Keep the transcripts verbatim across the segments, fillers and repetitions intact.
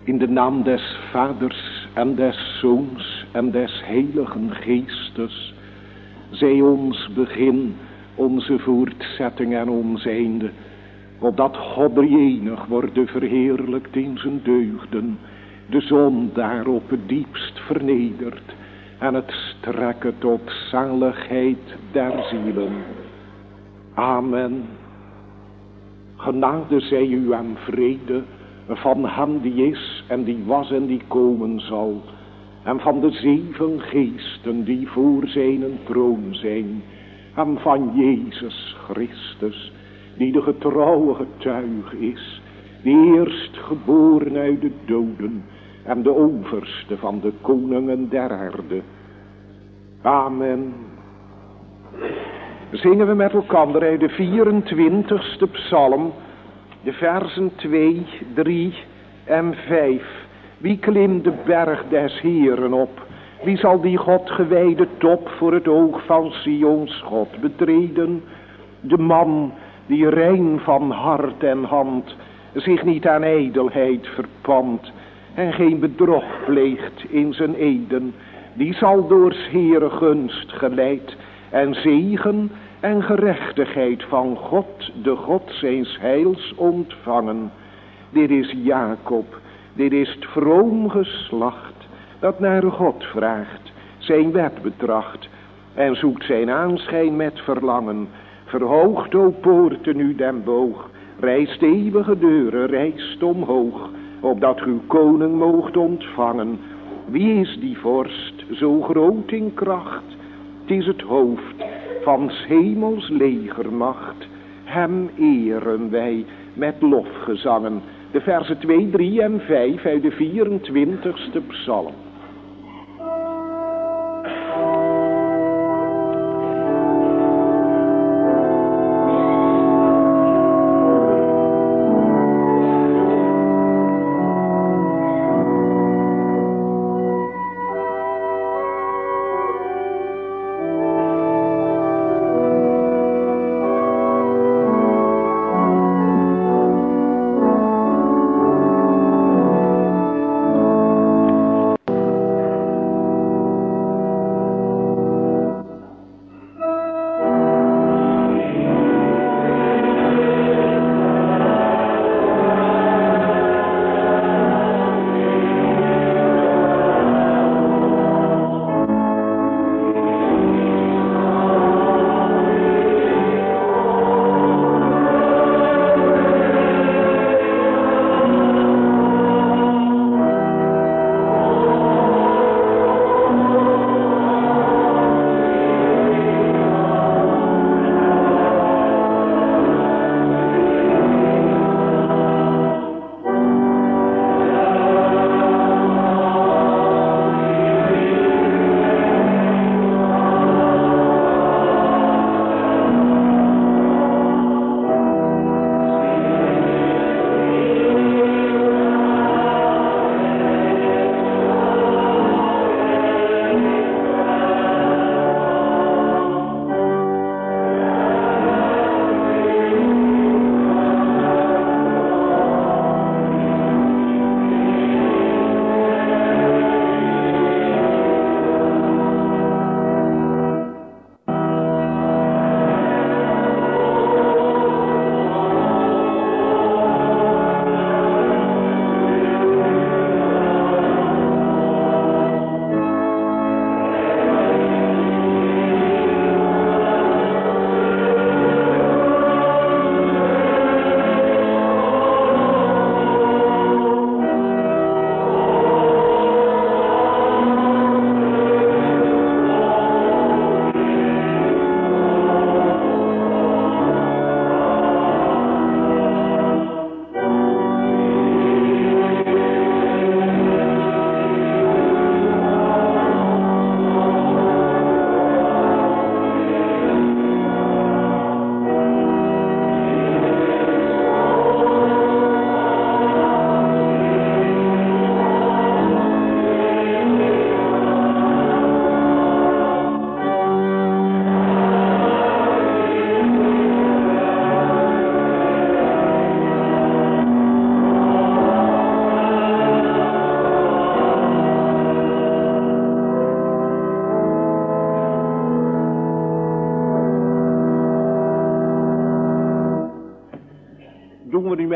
In de naam des Vaders en des Zoons en des Heiligen Geestes, zij ons begin, onze voortzetting en ons einde, opdat God drieënig worden verheerlijkt in zijn deugden, de zon daar op het diepst vernedert en het strekken tot zaligheid der zielen. Amen. Genade zij u en vrede van hem die is en die was en die komen zal, en van de zeven geesten die voor zijn troon zijn, en van Jezus Christus, die de getrouwe getuig is, die eerst geboren uit de doden en de overste van de koningen der aarde. Amen. Zingen we met elkaar uit de vierentwintigste psalm, de versen twee, drie en vijf. Wie klimt de berg des Heeren op? Wie zal die God gewijde top voor het oog van Sions God betreden? De man die rein van hart en hand, zich niet aan ijdelheid verpand en geen bedrog pleegt in zijn eden, die zal door 's Heere gunst geleid en zegen en gerechtigheid van God, de God zijns heils, ontvangen. Dit is Jacob, dit is het vroom geslacht, dat naar God vraagt, zijn wet betracht, en zoekt zijn aanschijn met verlangen. Verhoogt, o poorten, u den boog, rijst eeuwige deuren, rijst omhoog, opdat uw koning moogt ontvangen. Wie is die vorst, zo groot in kracht? Het is het hoofd van 's hemels legermacht. Hem eren wij met lofgezangen. De versen twee, drie en vijf uit de vierentwintigste psalm.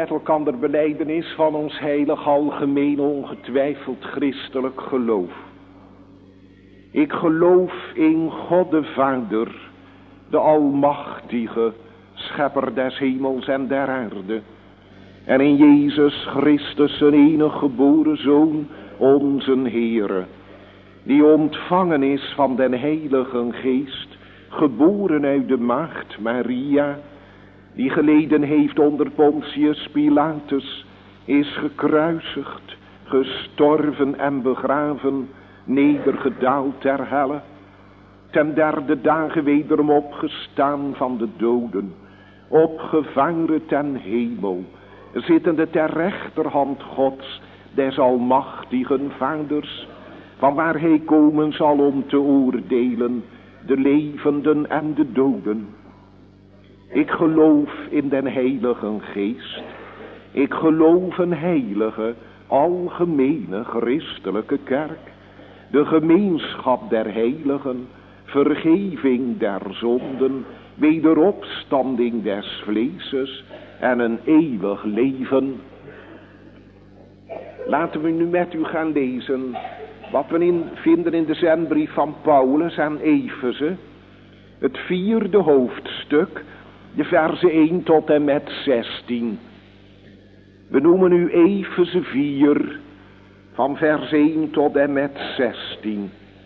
met elkaar belijdenis van ons heilig algemeen ongetwijfeld christelijk geloof. Ik geloof in God de Vader, de almachtige, schepper des hemels en der aarde. En in Jezus Christus, zijn enige geboren Zoon, onze Heere, die ontvangen is van den Heilige Geest, geboren uit de maagd Maria, die geleden heeft onder Pontius Pilatus, is gekruisigd, gestorven en begraven, nedergedaald ter helle, ten derde dagen wederom opgestaan van de doden, opgevaren ten hemel, zittende ter rechterhand Gods, des almachtigen Vaders, van waar hij komen zal om te oordelen de levenden en de doden. Ik geloof in den Heilige Geest. Ik geloof een heilige, algemene christelijke kerk, de gemeenschap der heiligen, vergeving der zonden, wederopstanding des vleeses en een eeuwig leven. Laten we nu met u gaan lezen wat we in, vinden in de zendbrief van Paulus aan Efeze, het vierde hoofdstuk, de versen één tot en met zestien. We noemen nu Efeze vier, van vers één tot en met zestien.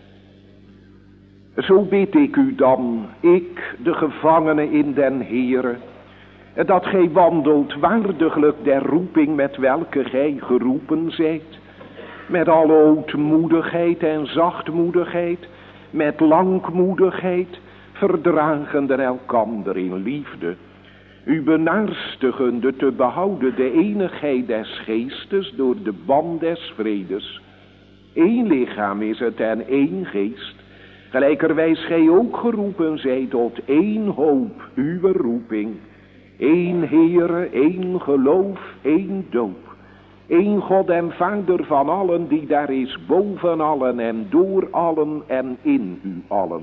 Zo bid ik u dan, ik, de gevangene in den Heere, dat gij wandelt waardiglijk der roeping met welke gij geroepen zijt, met alle ootmoedigheid en zachtmoedigheid, met langmoedigheid, verdragende elkander in liefde, u benaarstigende te behouden de eenigheid des geestes door de band des vredes. Eén lichaam is het en één geest, gelijkerwijs gij ook geroepen zijt tot één hoop, uw roeping. Eén Heere, één geloof, één doop. Eén God en Vader van allen, die daar is boven allen en door allen en in u allen.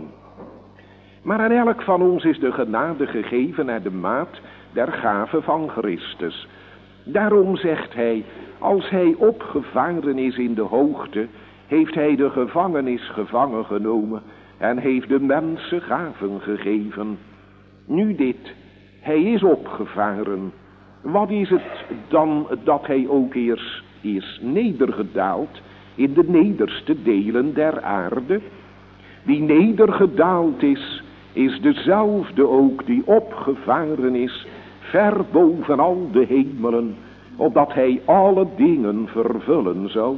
Maar aan elk van ons is de genade gegeven naar de maat der gave van Christus. Daarom zegt hij, als hij opgevaren is in de hoogte, heeft hij de gevangenis gevangen genomen en heeft de mensen gaven gegeven. Nu dit, hij is opgevaren. Wat is het dan dat hij ook eerst is nedergedaald in de nederste delen der aarde? Die nedergedaald is, is dezelfde ook die opgevaren is, ver boven al de hemelen, opdat hij alle dingen vervullen zou.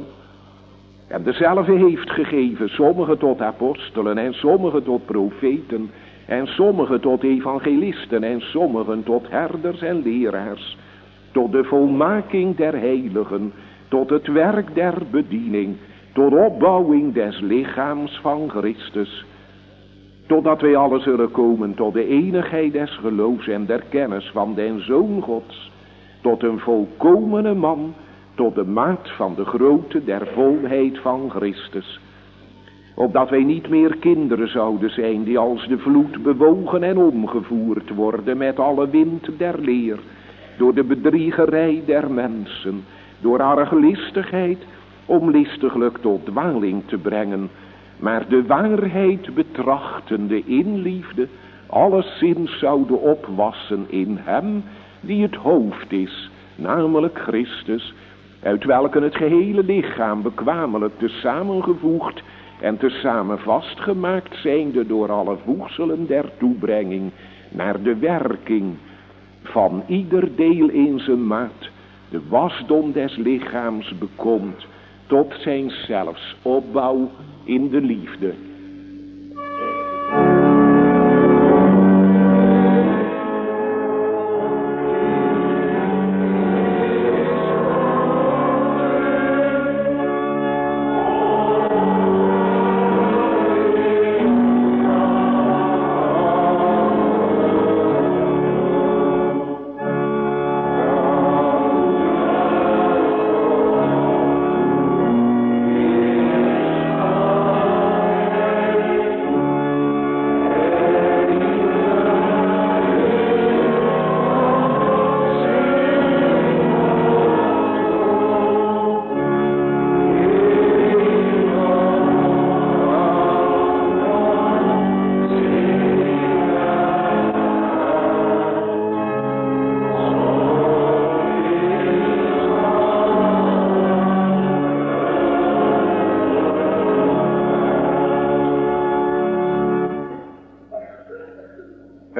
En dezelfde heeft gegeven, sommigen tot apostelen en sommigen tot profeten, en sommigen tot evangelisten en sommigen tot herders en leraars, tot de volmaking der heiligen, tot het werk der bediening, tot opbouwing des lichaams van Christus, totdat wij alle zullen komen tot de eenigheid des geloofs en der kennis van den Zoon Gods, tot een volkomene man, tot de maat van de grootte der volheid van Christus. Opdat wij niet meer kinderen zouden zijn die als de vloed bewogen en omgevoerd worden met alle wind der leer, door de bedriegerij der mensen, door arglistigheid, om listiglijk tot dwaling te brengen, maar de waarheid betrachtende in liefde, alleszins zouden opwassen in hem die het hoofd is, namelijk Christus, uit welken het gehele lichaam bekwamelijk te samengevoegd en tezamen vastgemaakt zijnde door alle voegselen der toebrenging, naar de werking van ieder deel in zijn maat, de wasdom des lichaams bekomt, tot zijn zelfs opbouw in de liefde.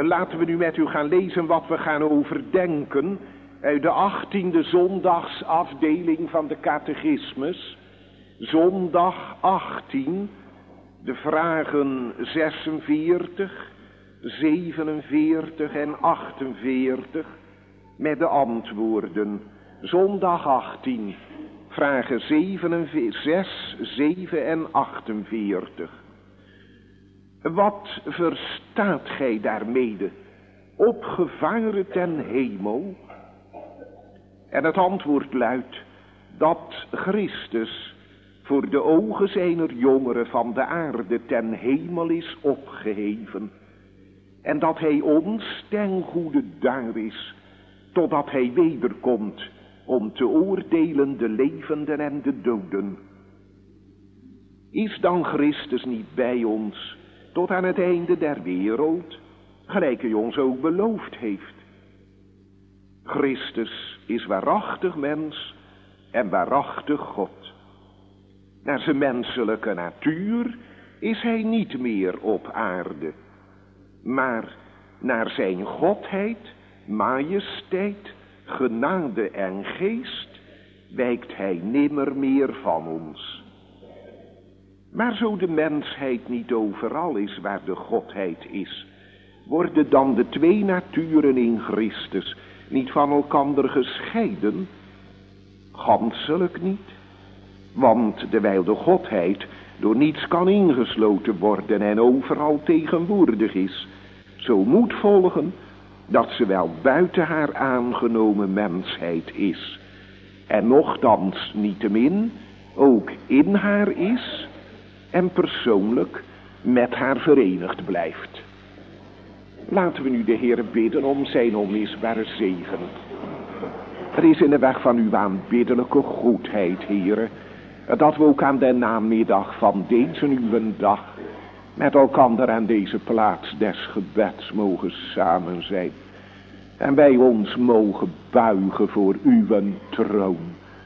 Laten we nu met u gaan lezen wat we gaan overdenken uit de achttiende zondagsafdeling van de catechismus. Zondag achttien, de vragen zesenveertig, zevenenveertig en achtenveertig met de antwoorden. Zondag achttien, vragen zevenenveertig, zes, zeven en achtenveertig. Wat verstaat gij daarmede, opgevaren ten hemel? En het antwoord luidt dat Christus voor de ogen zijner jongeren van de aarde ten hemel is opgeheven. En dat hij ons ten goede daar is, totdat hij wederkomt om te oordelen de levenden en de doden. Is dan Christus niet bij ons tot aan het einde der wereld, gelijk hij ons ook beloofd heeft? Christus is waarachtig mens en waarachtig God. Naar zijn menselijke natuur is hij niet meer op aarde, maar naar zijn godheid, majesteit, genade en geest wijkt hij nimmer meer van ons. Maar zo de mensheid niet overal is waar de godheid is, worden dan de twee naturen in Christus niet van elkander gescheiden? Ganselijk niet. Want terwijl de godheid door niets kan ingesloten worden en overal tegenwoordig is, zo moet volgen dat ze wel buiten haar aangenomen mensheid is, en nochtans niettemin ook in haar is en persoonlijk met haar verenigd blijft. Laten we nu de Heer bidden om zijn onmisbare zegen. Er is in de weg van uw aanbiddelijke goedheid, Heere, dat we ook aan de namiddag van deze uw dag met elkander aan deze plaats des gebeds mogen samen zijn. En wij ons mogen buigen voor uw troon,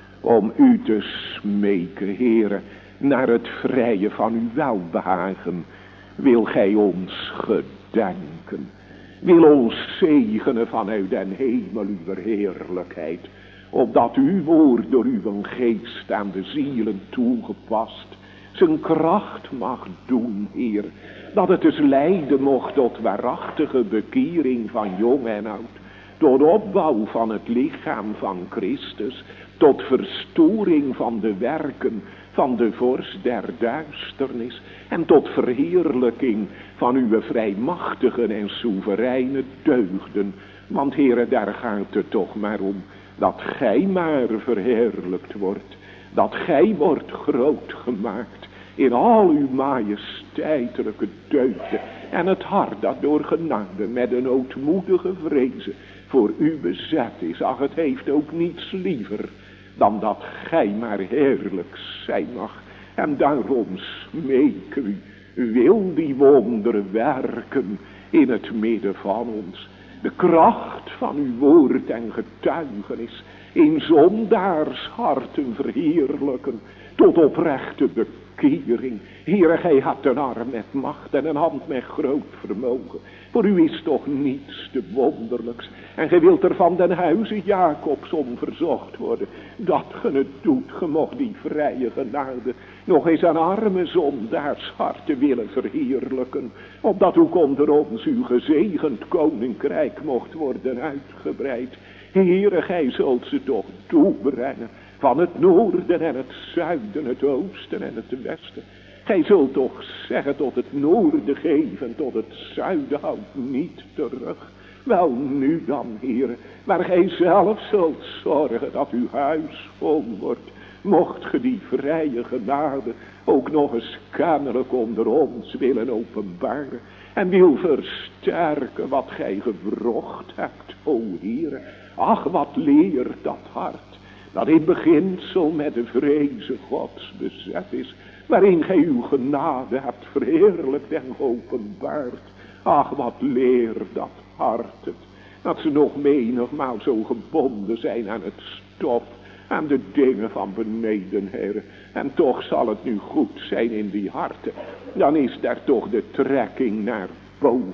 om u te smeken, Heere, naar het vrije van uw welbehagen. Wil gij ons gedenken, wil ons zegenen vanuit den hemel uw heerlijkheid, opdat uw woord door uw geest aan de zielen toegepast zijn kracht mag doen, Heer, dat het dus leiden mocht tot waarachtige bekering van jong en oud, tot opbouw van het lichaam van Christus, tot verstoring van de werken van de vorst der duisternis en tot verheerlijking van uw vrijmachtige en soevereine deugden. Want Heere, daar gaat het toch maar om dat gij maar verheerlijkt wordt, dat gij wordt groot gemaakt in al uw majesteitelijke deugden en het hart dat door genade met een ootmoedige vrezen voor u bezet is. Ach, het heeft ook niets liever dan dat gij maar heerlijk zijn mag. En daarom smeek u, wil die wonderen werken in het midden van ons. De kracht van uw woord en getuigenis in zondaars harten verheerlijken tot oprechte bekering. Heere, gij hebt een arm met macht en een hand met groot vermogen. Voor u is toch niets te wonderlijks. En gij wilt er van den huize Jacobs om verzocht worden, dat ge het doet. Ge mocht die vrije genade nog eens aan arme zondaars harten willen verheerlijken, opdat ook onder ons uw gezegend koninkrijk mocht worden uitgebreid. Heere, gij zult ze toch toebrengen van het noorden en het zuiden, het oosten en het westen. Gij zult toch zeggen tot het noorden geven, tot het zuiden houdt niet terug. Wel nu dan, Heere, waar gij zelf zult zorgen dat uw huis vol wordt, mocht ge die vrije genade ook nog eens kennelijk onder ons willen openbaren en wil versterken wat gij gewrocht hebt, o Heere. Ach, wat leert dat hart, dat in beginsel met de vreze Gods bezet is, waarin gij uw genade hebt verheerlijkt en geopenbaard. Ach, wat leert dat hart het, dat ze nog menigmaal zo gebonden zijn aan het stof, aan de dingen van beneden, Heer. En toch zal het nu goed zijn in die harten, dan is daar toch de trekking naar boven,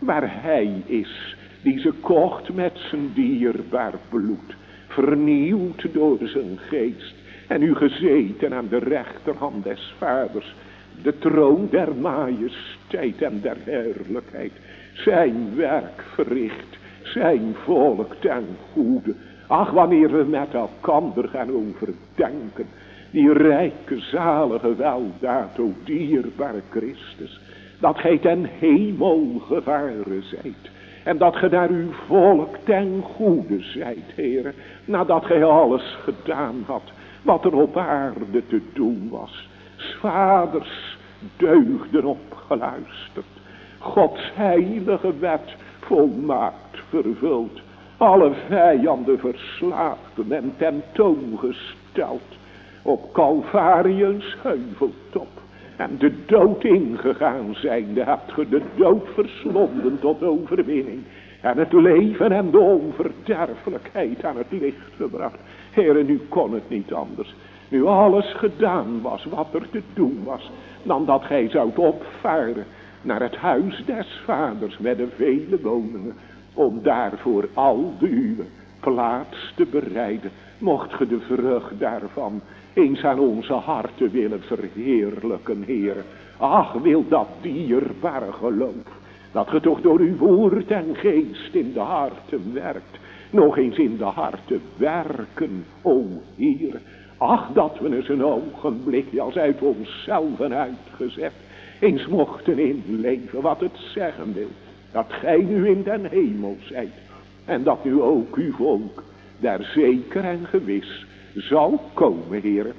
waar hij is, die ze kocht met zijn dierbaar bloed, vernieuwd door zijn geest, en u gezeten aan de rechterhand des vaders, de troon der majesteit en der heerlijkheid, zijn werk verricht, zijn volk ten goede. Ach, wanneer we met elkander gaan overdenken, die rijke, zalige weldaad, o dierbare Christus, dat gij ten hemel gevaren zijt, en dat gij naar uw volk ten goede zijt, Heere, nadat gij alles gedaan had, wat er op aarde te doen was. 's Vaders deugden opgeluisterd, Gods heilige wet volmaakt vervuld, alle vijanden verslagen en tentoongesteld, op Calvariëns heuveltop, en de dood ingegaan zijnde, hebt ge de dood verslonden tot overwinning, en het leven en de onverderfelijkheid aan het licht gebracht. Heere, nu kon het niet anders. Nu alles gedaan was wat er te doen was, dan dat gij zoudt opvaren naar het huis des vaders met de vele woningen, om daarvoor al de uwe plaats te bereiden. Mocht ge de vrucht daarvan eens aan onze harten willen verheerlijken, Heere. Ach, wil dat dierbare geloof, dat ge toch door uw woord en geest in de harten werkt, nog eens in de harten werken, o Heere. Ach, dat we eens een ogenblik, als uit onszelf uitgezet, eens mochten inleven wat het zeggen wil, dat gij nu in den hemel zijt, en dat nu ook uw volk daar zeker en gewis zal komen, Heere.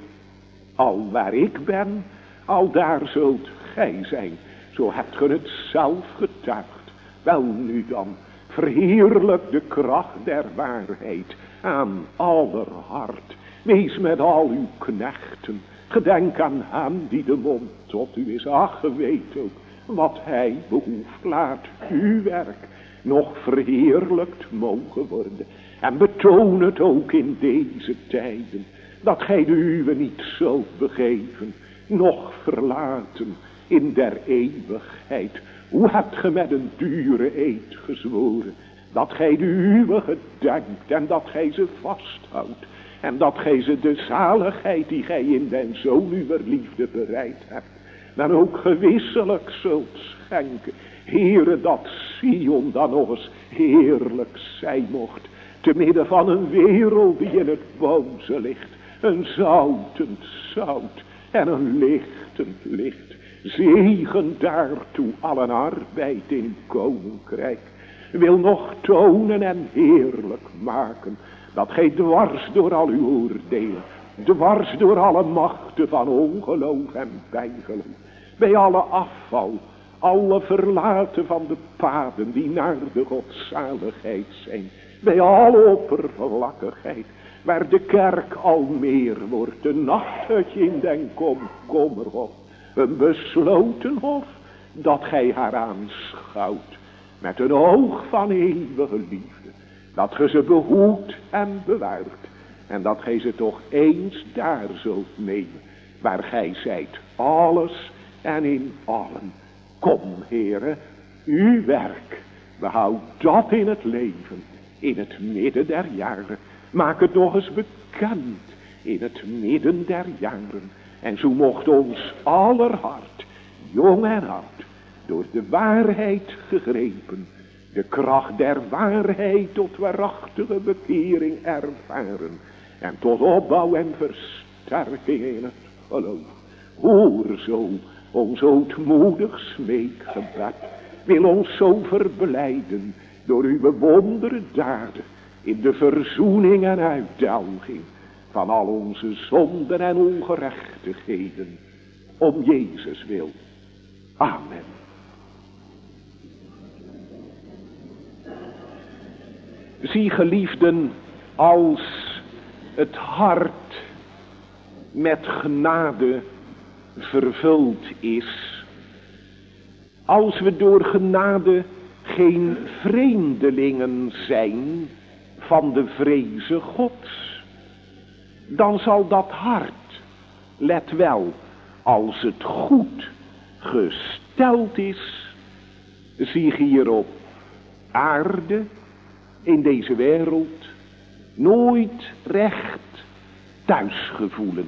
Al waar ik ben, al daar zult gij zijn, zo hebt ge het zelf getuigd. Wel nu dan, verheerlijk de kracht der waarheid aan aller hart. Wees met al uw knechten, gedenk aan hem die de mond tot u is. Ach, ge weet ook wat hij behoeft. Laat uw werk nog verheerlijkt mogen worden. En betoon het ook in deze tijden, dat gij de uwe niet zult begeven, noch verlaten in der eeuwigheid. Hoe hebt ge met een dure eed gezworen, dat gij de uwe gedenkt en dat gij ze vasthoudt, en dat gij ze de zaligheid die gij in den Zoon uwer liefde bereid hebt, dan ook gewisselijk zult schenken. Heere, dat Sion dan nog eens heerlijk zijn mocht, te midden van een wereld die in het boze ligt, een zoutend zout en een lichtend licht. Zegen daartoe allen arbeid in uw koninkrijk. Wil nog tonen en heerlijk maken, dat gij dwars door al uw oordelen, dwars door alle machten van ongeloof en bijgeloof, bij alle afval, alle verlaten van de paden die naar de godzaligheid zijn, bij alle oppervlakkigheid, waar de kerk al meer wordt, een nachthutje in den komkommerhof, een besloten hof, dat gij haar aanschouwt, met een oog van eeuwige liefde, dat ge ze behoedt en bewaart, en dat gij ze toch eens daar zult nemen, waar gij zijt, alles en in allen. Kom, Heere, uw werk, behoud dat in het leven, in het midden der jaren. Maak het nog eens bekend in het midden der jaren. En zo mocht ons aller hart, jong en oud, door de waarheid gegrepen, de kracht der waarheid tot waarachtige bekering ervaren, en tot opbouw en versterking in het geloof. Hoor zo ons ootmoedig smeekgebed, wil ons zo verblijden door uw wondere daden in de verzoening en uitdelging van al onze zonden en ongerechtigheden, om Jezus wil. Amen. Zie, geliefden, als het hart met genade vervuld is, als we door genade geen vreemdelingen zijn van de vreze Gods, dan zal dat hart, let wel, als het goed gesteld is, zich hier op aarde, in deze wereld, nooit recht thuis gevoelen.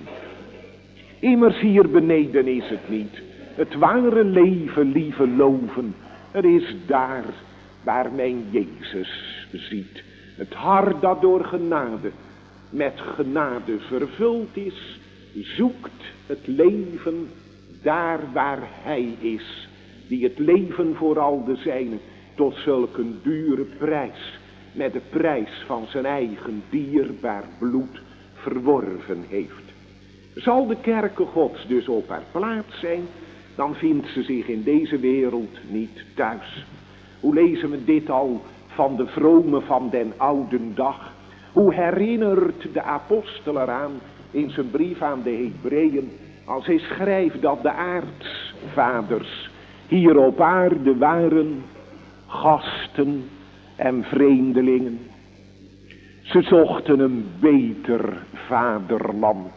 Immers hier beneden is het niet. Het ware leven, lieve loven, er is daar waar mijn Jezus ziet. Het hart dat door genade, met genade vervuld is, zoekt het leven daar waar hij is, die het leven voor al de zijnen tot zulk een dure prijs, met de prijs van zijn eigen dierbaar bloed verworven heeft. Zal de kerke Gods dus op haar plaats zijn, dan vindt ze zich in deze wereld niet thuis. Hoe lezen we dit al van de vromen van den oude dag? Hoe herinnert de apostel eraan in zijn brief aan de Hebreeën, als hij schrijft dat de aartsvaders hier op aarde waren gasten en vreemdelingen. Ze zochten een beter vaderland.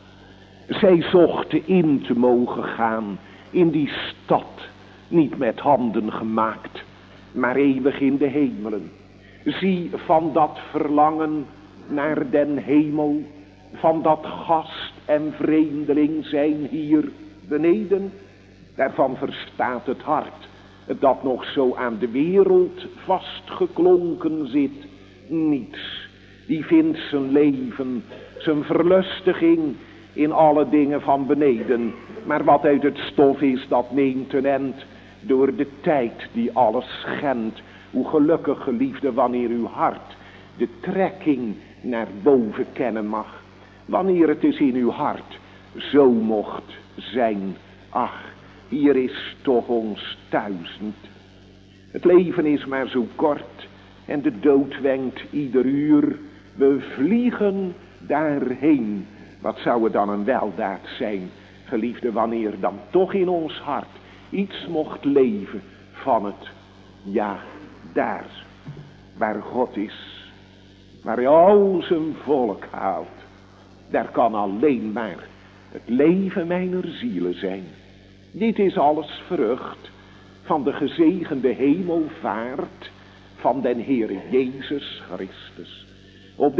Zij zochten in te mogen gaan in die stad, niet met handen gemaakt, maar eeuwig in de hemelen. Zie, van dat verlangen naar den hemel, van dat gast en vreemdeling zijn hier beneden, daarvan verstaat het hart, dat nog zo aan de wereld vastgeklonken zit, niets. Die vindt zijn leven, zijn verlustiging in alle dingen van beneden. Maar wat uit het stof is, dat neemt een end door de tijd die alles schendt. Hoe gelukkig, geliefde, wanneer uw hart de trekking naar boven kennen mag. Wanneer het dus in uw hart zo mocht zijn. Ach, hier is toch ons thuis niet. Het leven is maar zo kort en de dood wenkt ieder uur. We vliegen daarheen. Wat zou het dan een weldaad zijn, geliefde, wanneer dan toch in ons hart iets mocht leven van het, ja, daar waar God is, waar hij al zijn volk haalt. Daar kan alleen maar het leven mijner zielen zijn. Dit is alles vrucht van de gezegende hemelvaart van den Heere Jezus Christus. Op de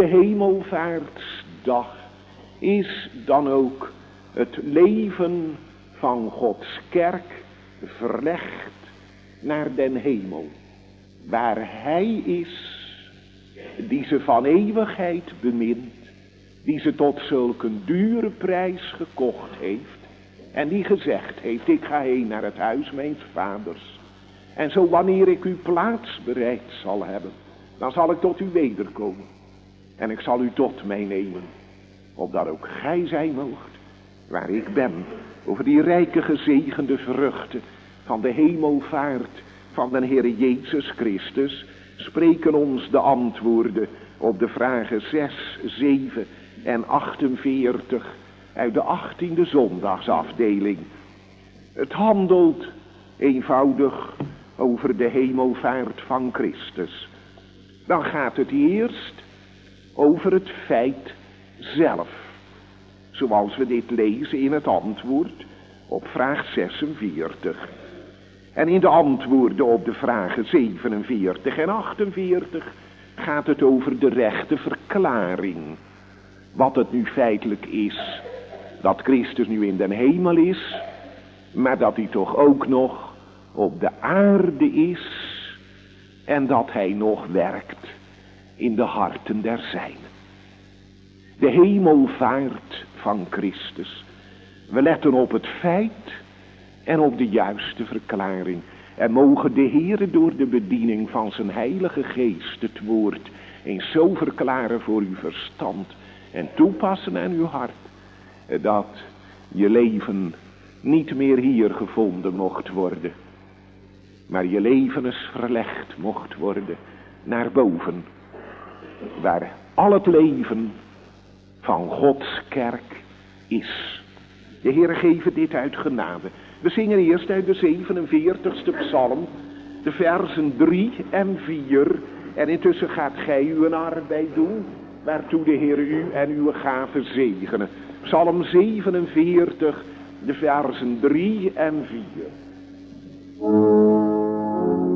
hemelvaartsdag is dan ook het leven van Gods kerk verlegd naar den hemel, waar hij is die ze van eeuwigheid bemint, die ze tot zulke dure prijs gekocht heeft en die gezegd heeft: ik ga heen naar het huis mijns vaders, en zo wanneer ik uw plaats bereid zal hebben, dan zal ik tot u wederkomen en ik zal u tot mij nemen, opdat ook gij zijn moogt waar ik ben. Over die rijke gezegende vruchten van de hemelvaart van den Heere Jezus Christus spreken ons de antwoorden op de vragen zes, zeven en achtenveertig uit de achttiende zondagsafdeling. Het handelt eenvoudig over de hemelvaart van Christus. Dan gaat het eerst over het feit zelf, zoals we dit lezen in het antwoord op vraag zesenveertig. En in de antwoorden op de vragen zevenenveertig en achtenveertig gaat het over de rechte verklaring. Wat het nu feitelijk is, dat Christus nu in den hemel is, maar dat hij toch ook nog op de aarde is en dat hij nog werkt in de harten der zijnen. De hemelvaart van Christus. We letten op het feit en op de juiste verklaring. En mogen de Heere door de bediening van zijn heilige geest het woord eens zo verklaren voor uw verstand en toepassen aan uw hart, dat je leven niet meer hier gevonden mocht worden, maar je leven eens verlegd mocht worden naar boven, waar al het leven van Gods kerk is. De Heere geven dit uit genade. We zingen eerst uit de zevenenveertigste psalm, de versen drie en vier. En intussen gaat gij uw arbeid doen, waartoe de Heer u en uw gaven zegenen. Psalm zevenenveertig, de versen drie en vier.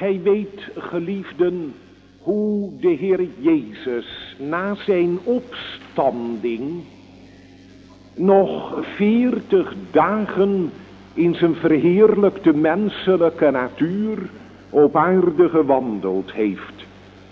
Gij weet, geliefden, hoe de Heer Jezus na zijn opstanding nog veertig dagen in zijn verheerlijkte menselijke natuur op aarde gewandeld heeft.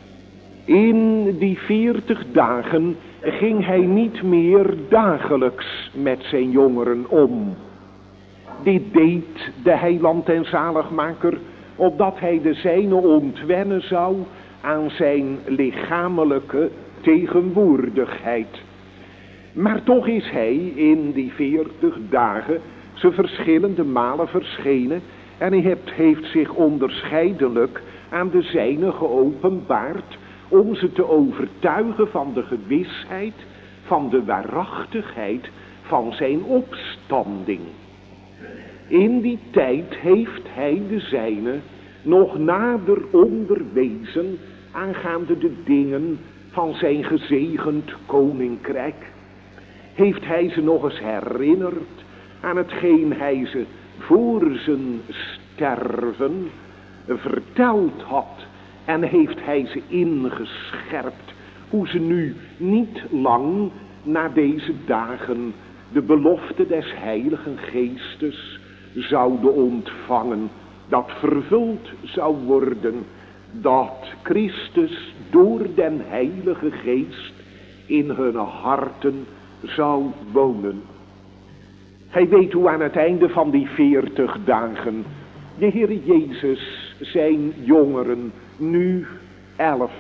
In die veertig dagen ging hij niet meer dagelijks met zijn jongeren om. Dit deed de heiland en zaligmaker, opdat hij de zijne ontwennen zou aan zijn lichamelijke tegenwoordigheid. Maar toch is hij in die veertig dagen ze verschillende malen verschenen en hij heeft, heeft zich onderscheidelijk aan de zijne geopenbaard om ze te overtuigen van de gewisheid, van de waarachtigheid van zijn opstanding. In die tijd heeft hij de zijne nog nader onderwezen aangaande de dingen van zijn gezegend koninkrijk. Heeft hij ze nog eens herinnerd aan hetgeen hij ze voor zijn sterven verteld had. En heeft hij ze ingescherpt hoe ze nu niet lang na deze dagen de belofte des Heiligen Geestes zouden ontvangen. Dat vervuld zou worden dat Christus door den Heilige Geest in hun harten zou wonen. Hij weet hoe aan het einde van die veertig dagen de Heer Jezus zijn jongeren, nu elf.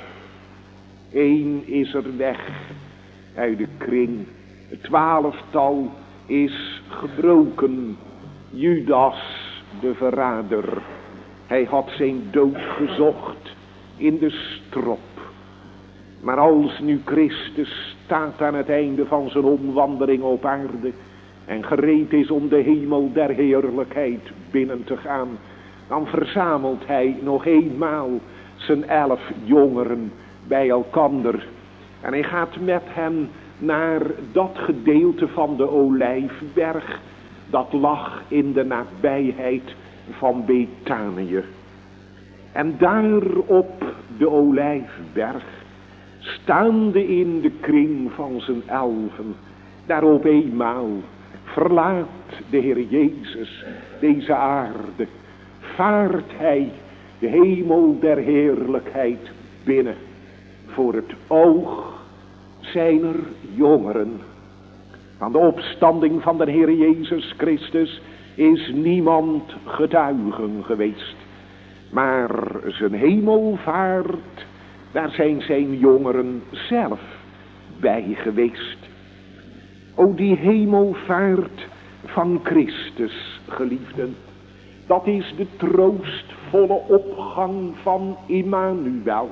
Eén is er weg uit de kring. Het twaalftal is gebroken. Judas, de verrader. Hij had zijn dood gezocht in de strop. Maar als nu Christus staat aan het einde van zijn omwandeling op aarde en gereed is om de hemel der heerlijkheid binnen te gaan, dan verzamelt hij nog eenmaal zijn elf jongeren bij elkander. En hij gaat met hen naar dat gedeelte van de Olijfberg dat lag in de nabijheid van Betanië. En daar op de Olijfberg, staande in de kring van zijn elfen, daar op eenmaal verlaat de Heer Jezus deze aarde, vaart hij de hemel der heerlijkheid binnen voor het oog zijner jongeren. Van de opstanding van de Heer Jezus Christus is niemand getuigen geweest, maar zijn hemelvaart, daar zijn zijn jongeren zelf bij geweest. O, die hemelvaart van Christus, geliefden, dat is de troostvolle opgang van Immanuel,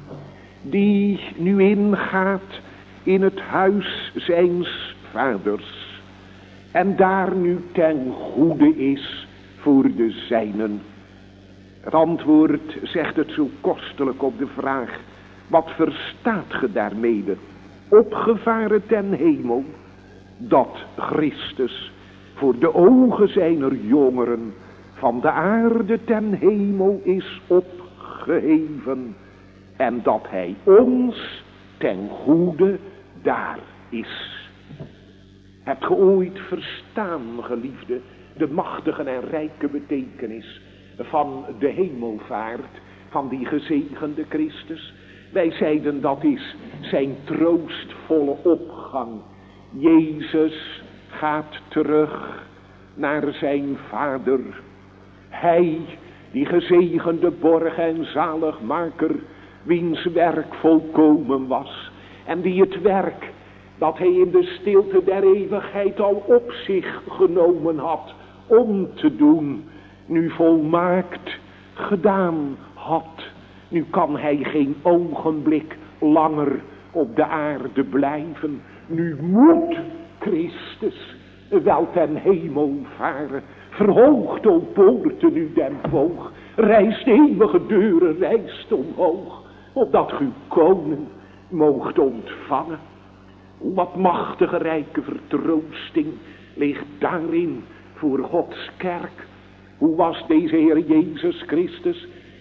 die nu ingaat in het huis zijns vaders en daar nu ten goede is voor de zijnen. Het antwoord zegt het zo kostelijk op de vraag: wat verstaat ge daarmede? Opgevaren ten hemel, dat Christus voor de ogen zijner jongeren van de aarde ten hemel is opgeheven en dat hij ons ten goede daar is. Hebt ge ooit verstaan, geliefde, de machtige en rijke betekenis van de hemelvaart van die gezegende Christus? Wij zeiden dat is zijn troostvolle opgang. Jezus gaat terug naar zijn Vader. Hij, die gezegende borg en zaligmaker, wiens werk volkomen was en die het werk dat hij in de stilte der eeuwigheid al op zich genomen had om te doen, nu volmaakt gedaan had. Nu kan hij geen ogenblik langer op de aarde blijven. Nu moet Christus wel ten hemel varen. Verhoogt, o poorten, nu den boog. Rijst eeuwige deuren, rijst omhoog, opdat ge uw koning moogt ontvangen. Wat machtige rijke vertroosting ligt daarin voor Gods kerk. Hoe was deze Heer Jezus Christus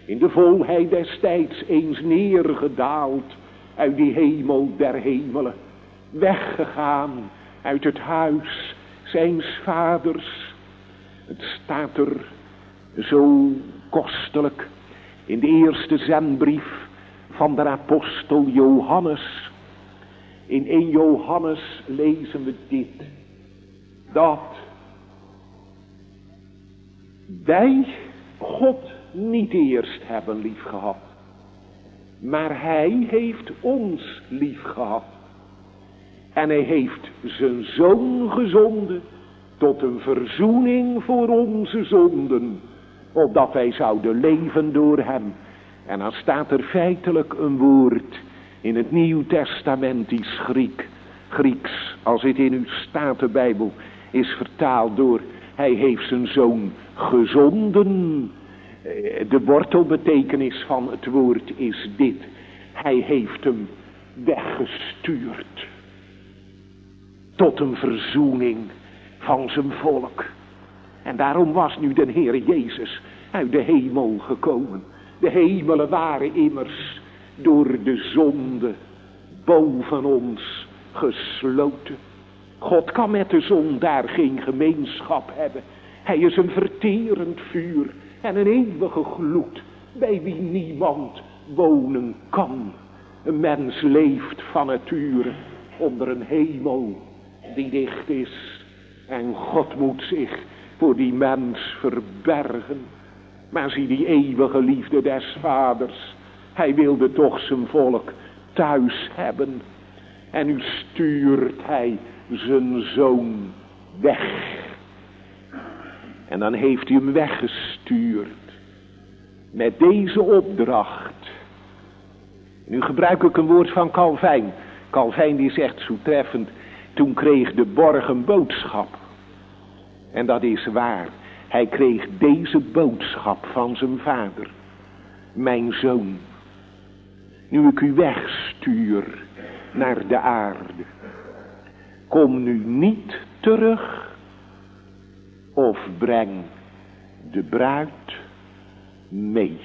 in de volheid des tijds eens neergedaald uit die hemel der hemelen, weggegaan uit het huis zijns vaders. Het staat er zo kostelijk in de eerste zendbrief van de apostel Johannes. In één Johannes lezen we dit, dat wij God niet eerst hebben lief gehad, maar hij heeft ons lief gehad. En hij heeft zijn zoon gezonden tot een verzoening voor onze zonden, opdat wij zouden leven door hem. En dan staat er feitelijk een woord in het Nieuw Testamentisch Griek, Grieks, als het in uw Statenbijbel is vertaald door hij heeft zijn zoon gezonden. De wortelbetekenis van het woord is dit: hij heeft hem weggestuurd tot een verzoening van zijn volk. En daarom was nu de Heer Jezus uit de hemel gekomen. De hemelen waren immers door de zonde boven ons gesloten. God kan met de zondaar geen gemeenschap hebben. Hij is een verterend vuur en een eeuwige gloed, bij wie niemand wonen kan. Een mens leeft van nature onder een hemel die dicht is, en God moet zich voor die mens verbergen. Maar zie die eeuwige liefde des vaders, hij wilde toch zijn volk thuis hebben, en nu stuurt hij zijn zoon weg. En dan heeft hij hem weggestuurd met deze opdracht. Nu gebruik ik een woord van Calvijn. Calvijn die zegt zo treffend: toen kreeg de borg een boodschap. En dat is waar. Hij kreeg deze boodschap van zijn vader: mijn zoon, nu ik u wegstuur naar de aarde, kom nu niet terug of breng de bruid mee.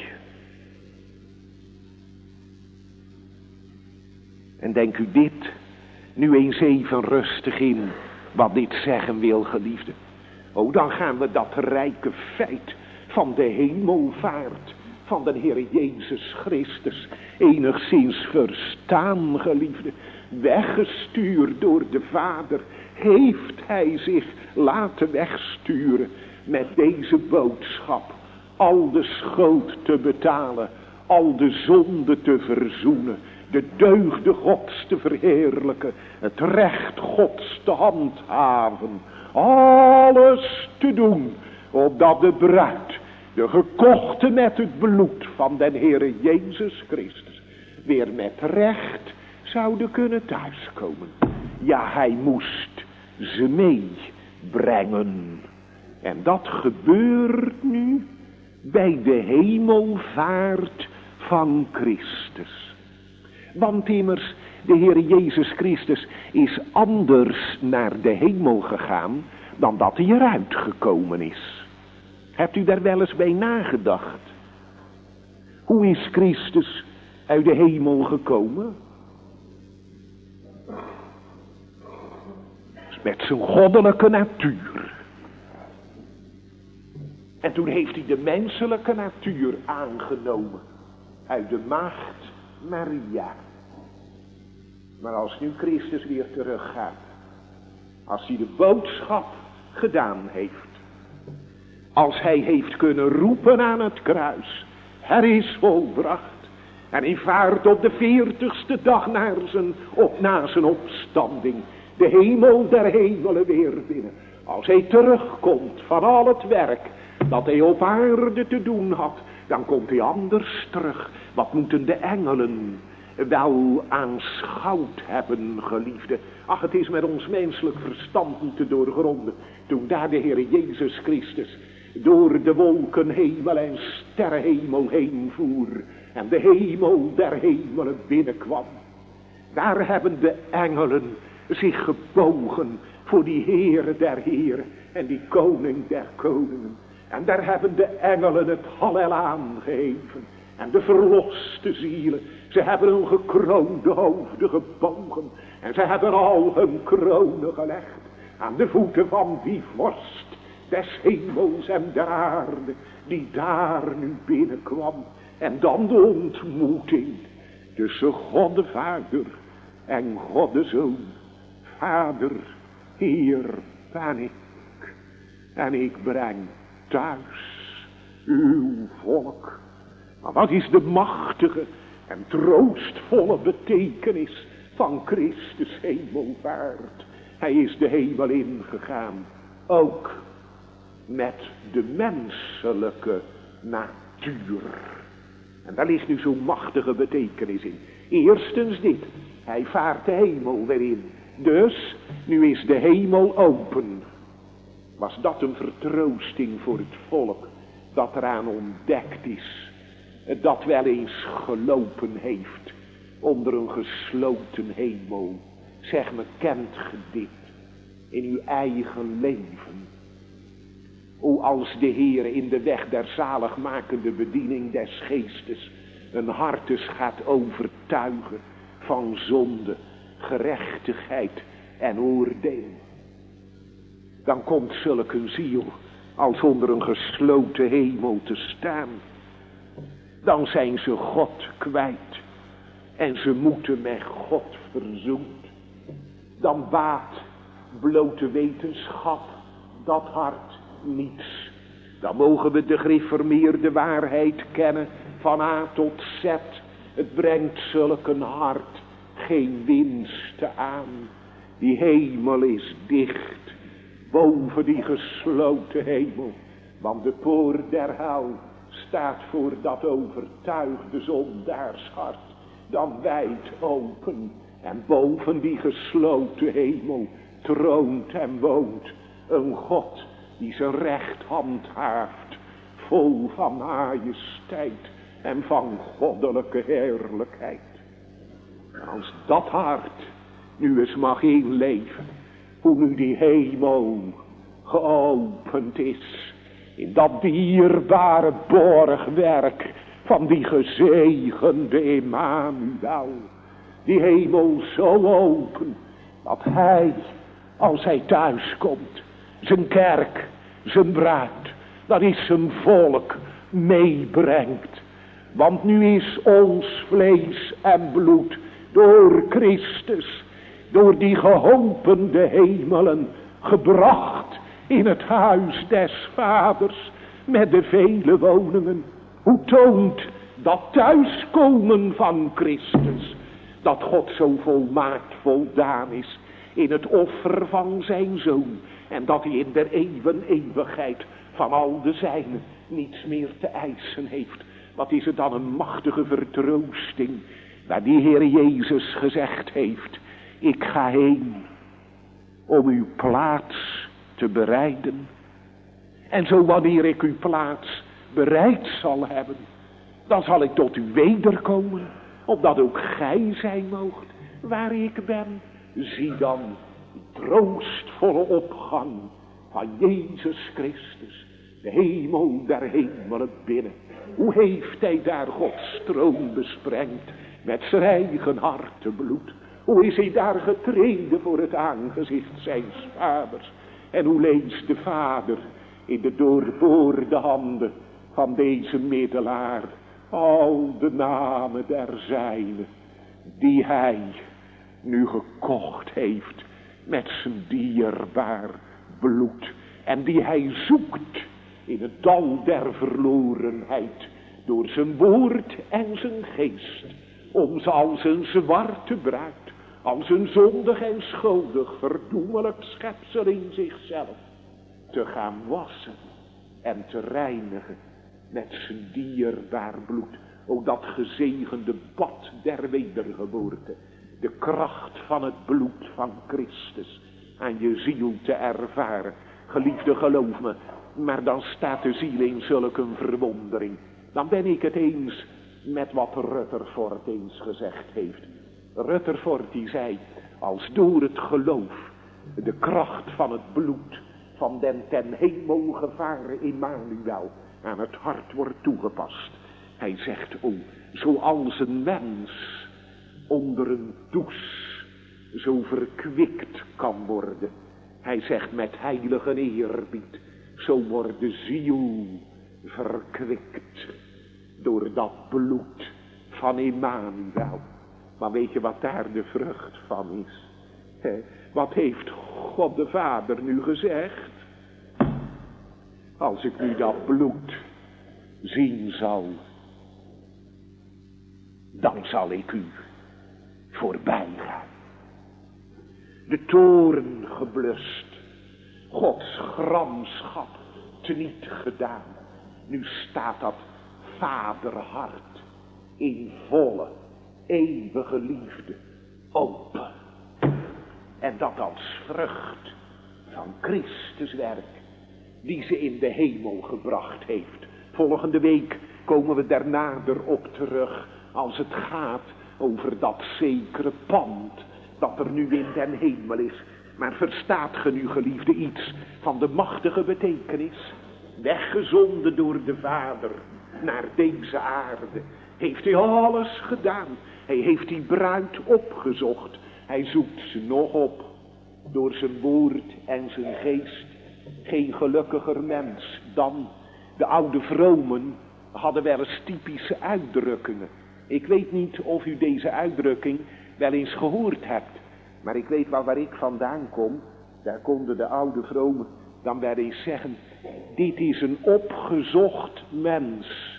En denk u dit nu eens even rustig in, wat dit zeggen wil, geliefde. Oh, dan gaan we dat rijke feit van de hemelvaart van de Heer Jezus Christus enigszins verstaan, geliefde. Weggestuurd door de Vader heeft hij zich laten wegsturen met deze boodschap: al de schuld te betalen, al de zonde te verzoenen, de deugden Gods te verheerlijken, het recht Gods te handhaven, alles te doen, opdat de bruid, de gekochte met het bloed van den Heere Jezus Christus, weer met recht zouden kunnen thuiskomen. Ja, hij moest ze meebrengen. En dat gebeurt nu bij de hemelvaart van Christus. Want immers, de Heer Jezus Christus is anders naar de hemel gegaan dan dat hij eruit gekomen is. Hebt u daar wel eens bij nagedacht? Hoe is Christus uit de hemel gekomen? Met zijn goddelijke natuur. En toen heeft hij de menselijke natuur aangenomen uit de maagd Maria. Maar als nu Christus weer teruggaat, als hij de boodschap gedaan heeft, als hij heeft kunnen roepen aan het kruis: er is volbracht, en hij vaart op de veertigste dag naar zijn, op, na zijn opstanding de hemel der hemelen weer binnen. Als hij terugkomt van al het werk dat hij op aarde te doen had, dan komt hij anders terug. Wat moeten de engelen wel aanschouwd hebben, geliefde. Ach, het is met ons menselijk verstand niet te doorgronden. Toen daar de Heer Jezus Christus door de wolkenhemel en sterrenhemel heen voer en de hemel der hemelen binnenkwam, daar hebben de engelen zich gebogen voor die Heere der Heren en die Koning der Koningen. En daar hebben de engelen het hallel aangeheven. En de verloste zielen, ze hebben hun gekroonde hoofden gebogen. En ze hebben al hun kronen gelegd aan de voeten van die vorst des hemels en der aarde, die daar nu binnenkwam. En dan de ontmoeting tussen God de Vader en God de Zoon. Vader, hier ben ik. En ik breng thuis uw volk. Maar wat is de machtige en troostvolle betekenis van Christus hemelvaart? Hij is de hemel ingegaan, ook met de menselijke natuur. En daar ligt nu zo'n machtige betekenis in. Eerstens dit, hij vaart de hemel weer in. Dus, nu is de hemel open. Was dat een vertroosting voor het volk dat eraan ontdekt is, dat wel eens gelopen heeft onder een gesloten hemel? Zeg me, kent ge dit in uw eigen leven? O, als de Heer in de weg der zaligmakende bediening des geestes een hartes gaat overtuigen van zonde, gerechtigheid en oordeel, dan komt zulk een ziel als onder een gesloten hemel te staan. Dan zijn ze God kwijt en ze moeten met God verzoend. Dan baat blote wetenschap dat hart niets. Dan mogen we de gereformeerde waarheid kennen van A tot Z. Het brengt zulk een hart geen winst aan. Die hemel is dicht boven die gesloten hemel, want de poort der hel staat voor dat overtuigde zondaarshart dan wijd open. En boven die gesloten hemel troont en woont een God die zijn recht handhaaft, vol van majesteit en van goddelijke heerlijkheid. Als dat hart nu eens mag inleven, hoe nu die hemel geopend is, in dat dierbare borgwerk van die gezegende Emmanuel. Die hemel zo open, dat hij, als hij thuis komt, zijn kerk, zijn bruid, dat is zijn volk, meebrengt. Want nu is ons vlees en bloed door Christus, door die gehopende hemelen, gebracht in het huis des Vaders met de vele woningen. Hoe toont dat thuiskomen van Christus, dat God zo volmaakt voldaan is in het offer van zijn Zoon, en dat hij in der eeuwen eeuwigheid van al de zijnen niets meer te eisen heeft. Wat is het dan een machtige vertroosting, waar die Heer Jezus gezegd heeft: ik ga heen om uw plaats te bereiden. En zo wanneer ik uw plaats bereid zal hebben, dan zal ik tot u wederkomen, opdat ook gij zijn moogt waar ik ben. Zie dan de troostvolle opgang van Jezus Christus, de hemel der hemelen binnen. Hoe heeft hij daar Gods troon besprengd met zijn eigen hartebloed? Hoe is hij daar getreden voor het aangezicht zijns vaders? En hoe leest de Vader in de doorboorde handen van deze middelaar al de namen der zijnen, die hij nu gekocht heeft met zijn dierbaar bloed, en die hij zoekt in het dal der verlorenheid door zijn woord en zijn geest, om ze als een zwarte bruid, als een zondig en schuldig verdoemelijk schepsel in zichzelf te gaan wassen en te reinigen met zijn dierbaar bloed. O, dat gezegende bad der wedergeboorte, de kracht van het bloed van Christus aan je ziel te ervaren. Geliefde, geloof me, maar dan staat de ziel in zulke een verwondering. Dan ben ik het eens met wat Rutherford eens gezegd heeft. Rutherford die zei, als door het geloof de kracht van het bloed van den ten hemel gevaren Immanuel aan het hart wordt toegepast. Hij zegt, o, zoals een mens onder een douche zo verkwikt kan worden. Hij zegt met heilige eerbied, zo wordt de ziel verkwikt door dat bloed van Immanuel. Maar weet je wat daar de vrucht van is? He, wat heeft God de Vader nu gezegd? Als ik nu dat bloed zien zal, dan zal ik u voorbij gaan. De toren geblust, Gods gramschap teniet gedaan. Nu staat dat vaderhart in volle, eeuwige liefde open. En dat als vrucht van Christus werk, die ze in de hemel gebracht heeft. Volgende week komen we daar nader op terug, als het gaat over dat zekere pand dat er nu in den hemel is. Maar verstaat ge nu, geliefde, iets van de machtige betekenis? Weggezonden door de Vader naar deze aarde, heeft hij alles gedaan. Hij heeft die bruid opgezocht. Hij zoekt ze nog op, door zijn woord en zijn geest. Geen gelukkiger mens dan de oude vromen hadden wel eens typische uitdrukkingen. Ik weet niet of u deze uitdrukking wel eens gehoord hebt. Maar ik weet wel waar ik vandaan kom. Daar konden de oude vromen dan wel eens zeggen, dit is een opgezocht mens.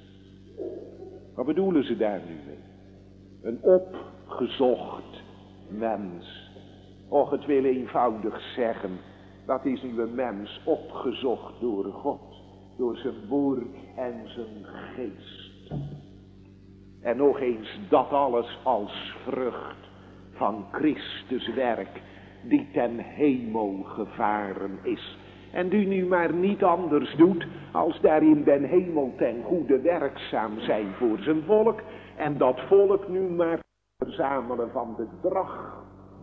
Wat bedoelen ze daar nu mee? Een opgezocht mens. Och, het wil eenvoudig zeggen, dat is nu een mens opgezocht door God, door zijn woord en zijn geest. En nog eens, dat alles als vrucht van Christus werk, die ten hemel gevaren is. En die nu maar niet anders doet, als daar in den hemel ten goede werkzaam zijn voor zijn volk. En dat volk nu maar verzamelen van de drag,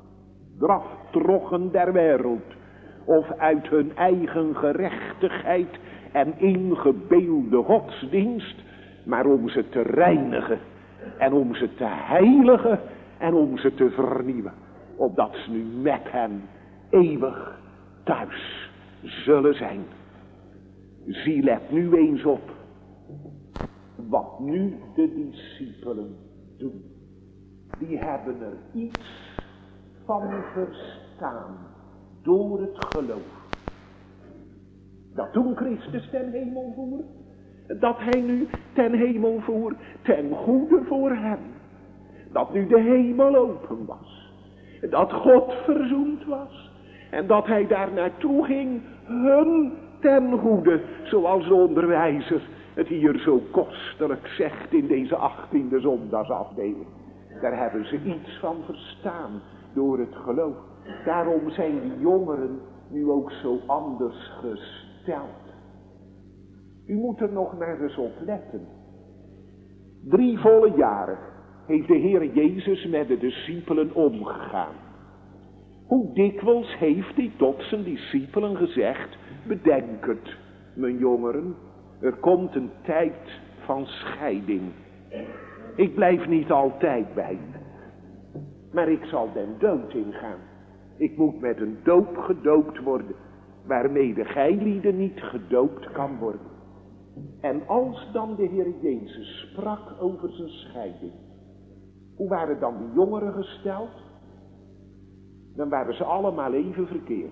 draftroggen der wereld. Of uit hun eigen gerechtigheid en ingebeelde godsdienst, maar om ze te reinigen en om ze te heiligen en om ze te vernieuwen. Opdat ze nu met hen eeuwig thuis zullen zijn. Zie, let nu eens op wat nu de discipelen doen. Die hebben er iets van verstaan door het geloof. Dat toen Christus ten hemel voer, dat hij nu ten hemel voer, ten goede voor hen. Dat nu de hemel open was. Dat God verzoend was. En dat hij daar naartoe ging, hun ten goede, zoals de onderwijzer het hier zo kostelijk zegt in deze achttiende zondagsafdeling. Daar hebben ze iets van verstaan door het geloof. Daarom zijn die jongeren nu ook zo anders gesteld. U moet er nog maar eens op letten. Drie volle jaren heeft de Heer Jezus met de discipelen omgegaan. Hoe dikwijls heeft hij tot zijn discipelen gezegd, bedenk het, mijn jongeren, er komt een tijd van scheiding. Ik blijf niet altijd bij u, maar ik zal den dood ingaan. Ik moet met een doop gedoopt worden, waarmee gijlieden niet gedoopt kan worden. En als dan de Heer Jezus sprak over zijn scheiding, hoe waren dan de jongeren gesteld? Dan waren ze allemaal even verkeerd.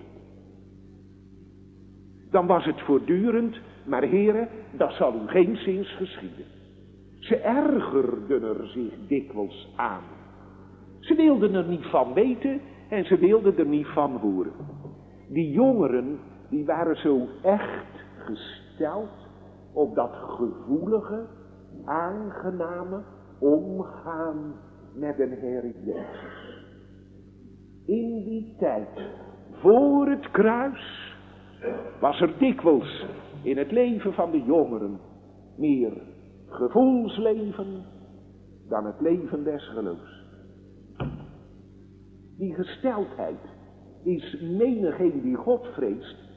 Dan was het voortdurend, maar heren, dat zal u geenszins geschieden. Ze ergerden er zich dikwijls aan. Ze wilden er niet van weten en ze wilden er niet van horen. Die jongeren, die waren zo echt gesteld op dat gevoelige, aangename omgaan met de Heer Jezus. In die tijd, voor het kruis, was er dikwijls in het leven van de jongeren meer gevoelsleven dan het leven des geloofs. Die gesteldheid is menigeen die God vreest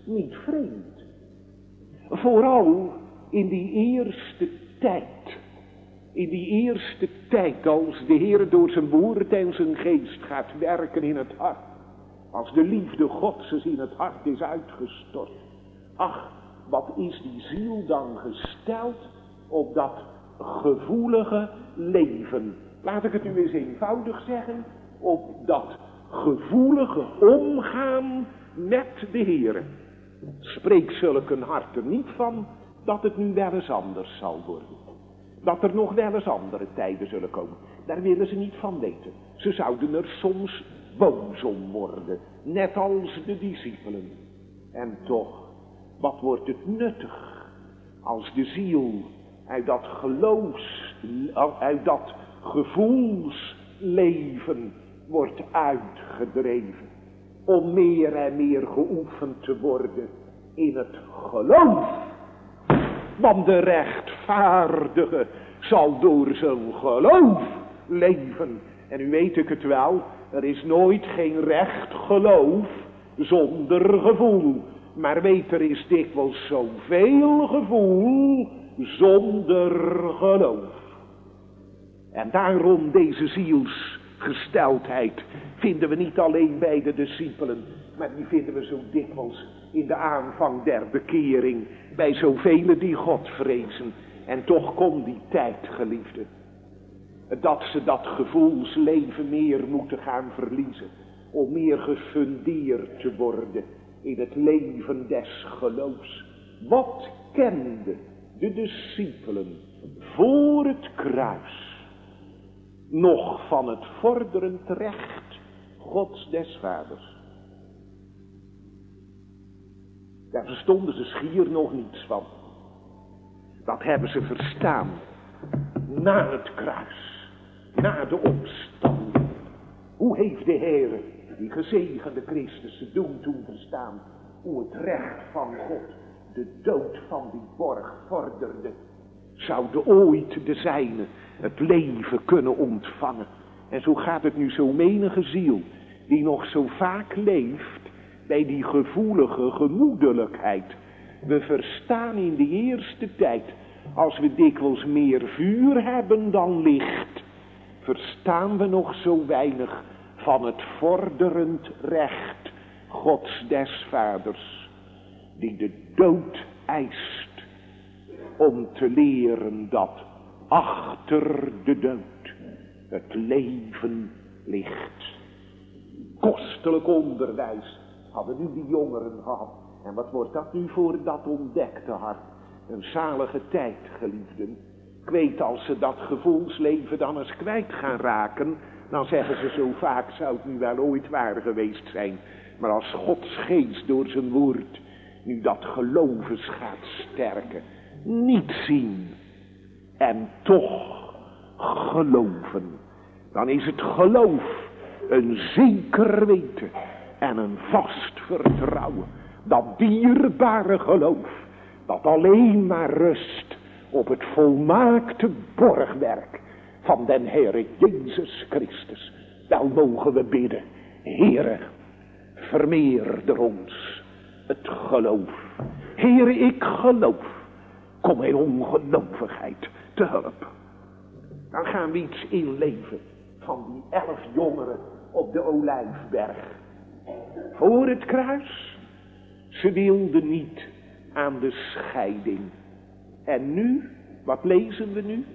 niet vreemd. Vooral in die eerste tijd. In die eerste tijd als de Heer door zijn woord en zijn geest gaat werken in het hart. Als de liefde Gods in het hart is uitgestort. Ach, wat is die ziel dan gesteld op dat gevoelige leven. Laat ik het u eens eenvoudig zeggen. Op dat gevoelige omgaan met de Heer. Spreek zulk een hart er niet van dat het nu wel eens anders zal worden. Dat er nog wel eens andere tijden zullen komen. Daar willen ze niet van weten. Ze zouden er soms boos om worden. Net als de discipelen. En toch, wat wordt het nuttig als de ziel uit dat geloofs, uit dat gevoelsleven wordt uitgedreven. Om meer en meer geoefend te worden in het geloof. Want de rechtvaardige zal door zijn geloof leven. En u weet ik het wel, er is nooit geen recht geloof zonder gevoel. Maar weet, er is dikwijls zoveel gevoel zonder geloof. En daarom deze zielsgesteldheid vinden we niet alleen bij de discipelen, maar die vinden we zo dikwijls in de aanvang der bekering, bij zoveel die God vrezen. En toch komt die tijd, geliefde, dat ze dat gevoelsleven meer moeten gaan verliezen, om meer gefundeerd te worden in het leven des geloofs. Wat kenden de discipelen voor het kruis nog van het vorderend recht Gods des Vaders? Daar verstonden ze schier nog niets van. Dat hebben ze verstaan na het kruis, na de opstanding. Hoe heeft de Heer, die gezegende Christus, ze doen toen verstaan hoe het recht van God de dood van die borg vorderde? Zouden ooit de zijne het leven kunnen ontvangen? En zo gaat het nu zo menige ziel die nog zo vaak leeft bij die gevoelige gemoedelijkheid. We verstaan in de eerste tijd, als we dikwijls meer vuur hebben dan licht, verstaan we nog zo weinig van het vorderend recht Gods des Vaders, die de dood eist om te leren dat achter de dood het leven ligt. Kostelijk onderwijs hadden nu die jongeren gehad. En wat wordt dat nu voor dat ontdekte hart? Een zalige tijd, geliefden. Ik weet, als ze dat gevoelsleven dan eens kwijt gaan raken, dan zeggen ze zo vaak, zou het nu wel ooit waar geweest zijn. Maar als Gods geest door zijn woord nu dat geloof eens gaat sterken, niet zien en toch geloven, dan is het geloof een zeker weten en een vast vertrouwen. Dat dierbare geloof, dat alleen maar rust op het volmaakte borgwerk van den Heere Jezus Christus. Wel mogen we bidden, Heere, vermeerder ons het geloof. Heere, ik geloof, kom in ongelovigheid te hulp. Dan gaan we iets inleven van die elf jongeren op de Olijfberg. Voor het kruis, ze wilden niet aan de scheiding. En nu, wat lezen we nu?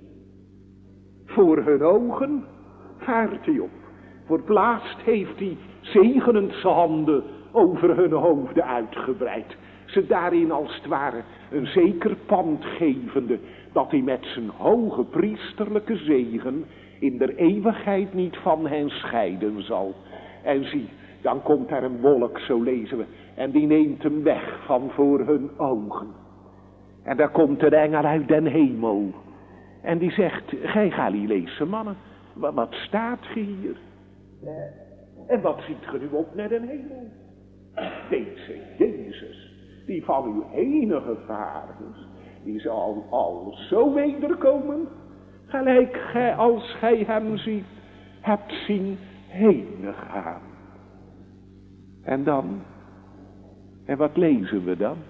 Voor hun ogen vaart hij op. Voor het laatst heeft hij zegenend zijn handen over hun hoofden uitgebreid. Ze daarin als het ware een zeker pand gevende, dat hij met zijn hoge priesterlijke zegen in der eeuwigheid niet van hen scheiden zal. En zie, dan komt er een wolk, zo lezen we, en die neemt hem weg van voor hun ogen. En daar komt een engel uit den hemel. En die zegt, gij Galileese mannen, wat, wat staat ge hier? Eh, en wat ziet ge nu op naar den hemel? Deze Jezus, die van uw enige vaders, die zal al zo wederkomen, gelijk gij als gij hem ziet, hebt zien heen gaan. En dan, En wat lezen we dan?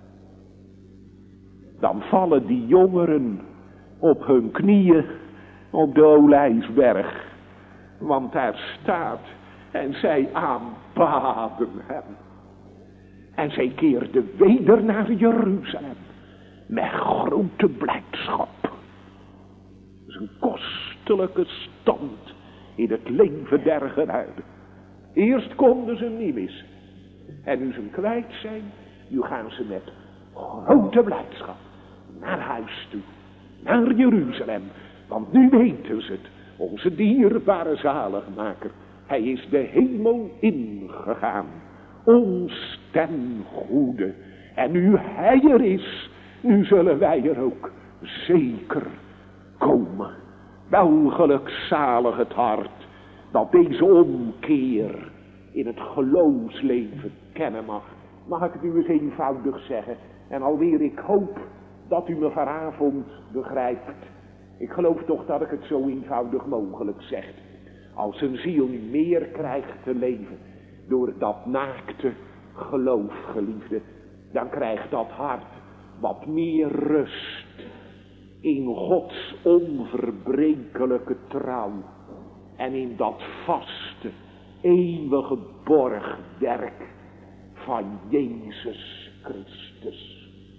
Dan vallen die jongeren op hun knieën op de Olijfberg. Want daar staat, en zij aanbaden hem. En zij keerden weder naar Jeruzalem. Met grote blijdschap. Dat is een kostelijke stand in het leven der geruiden. Eerst konden ze hem niet missen. En nu ze hem kwijt zijn, nu gaan ze met grote blijdschap naar huis toe. Naar Jeruzalem. Want nu weten ze het. Onze dierbare zaligmaker. Hij is de hemel ingegaan. Ons ten goede. En nu hij er is, nu zullen wij er ook zeker komen. Wel gelukzalig het hart dat deze omkeer in het geloofsleven kennen mag. Mag ik het u eens eenvoudig zeggen? En alweer, ik hoop dat u me vanavond begrijpt. Ik geloof toch dat ik het zo eenvoudig mogelijk zeg. Als een ziel nu meer krijgt te leven door dat naakte geloof, geliefde, dan krijgt dat hart wat meer rust in Gods onverbrekelijke trouw en in dat vaste, eeuwige borgwerk van Jezus Christus.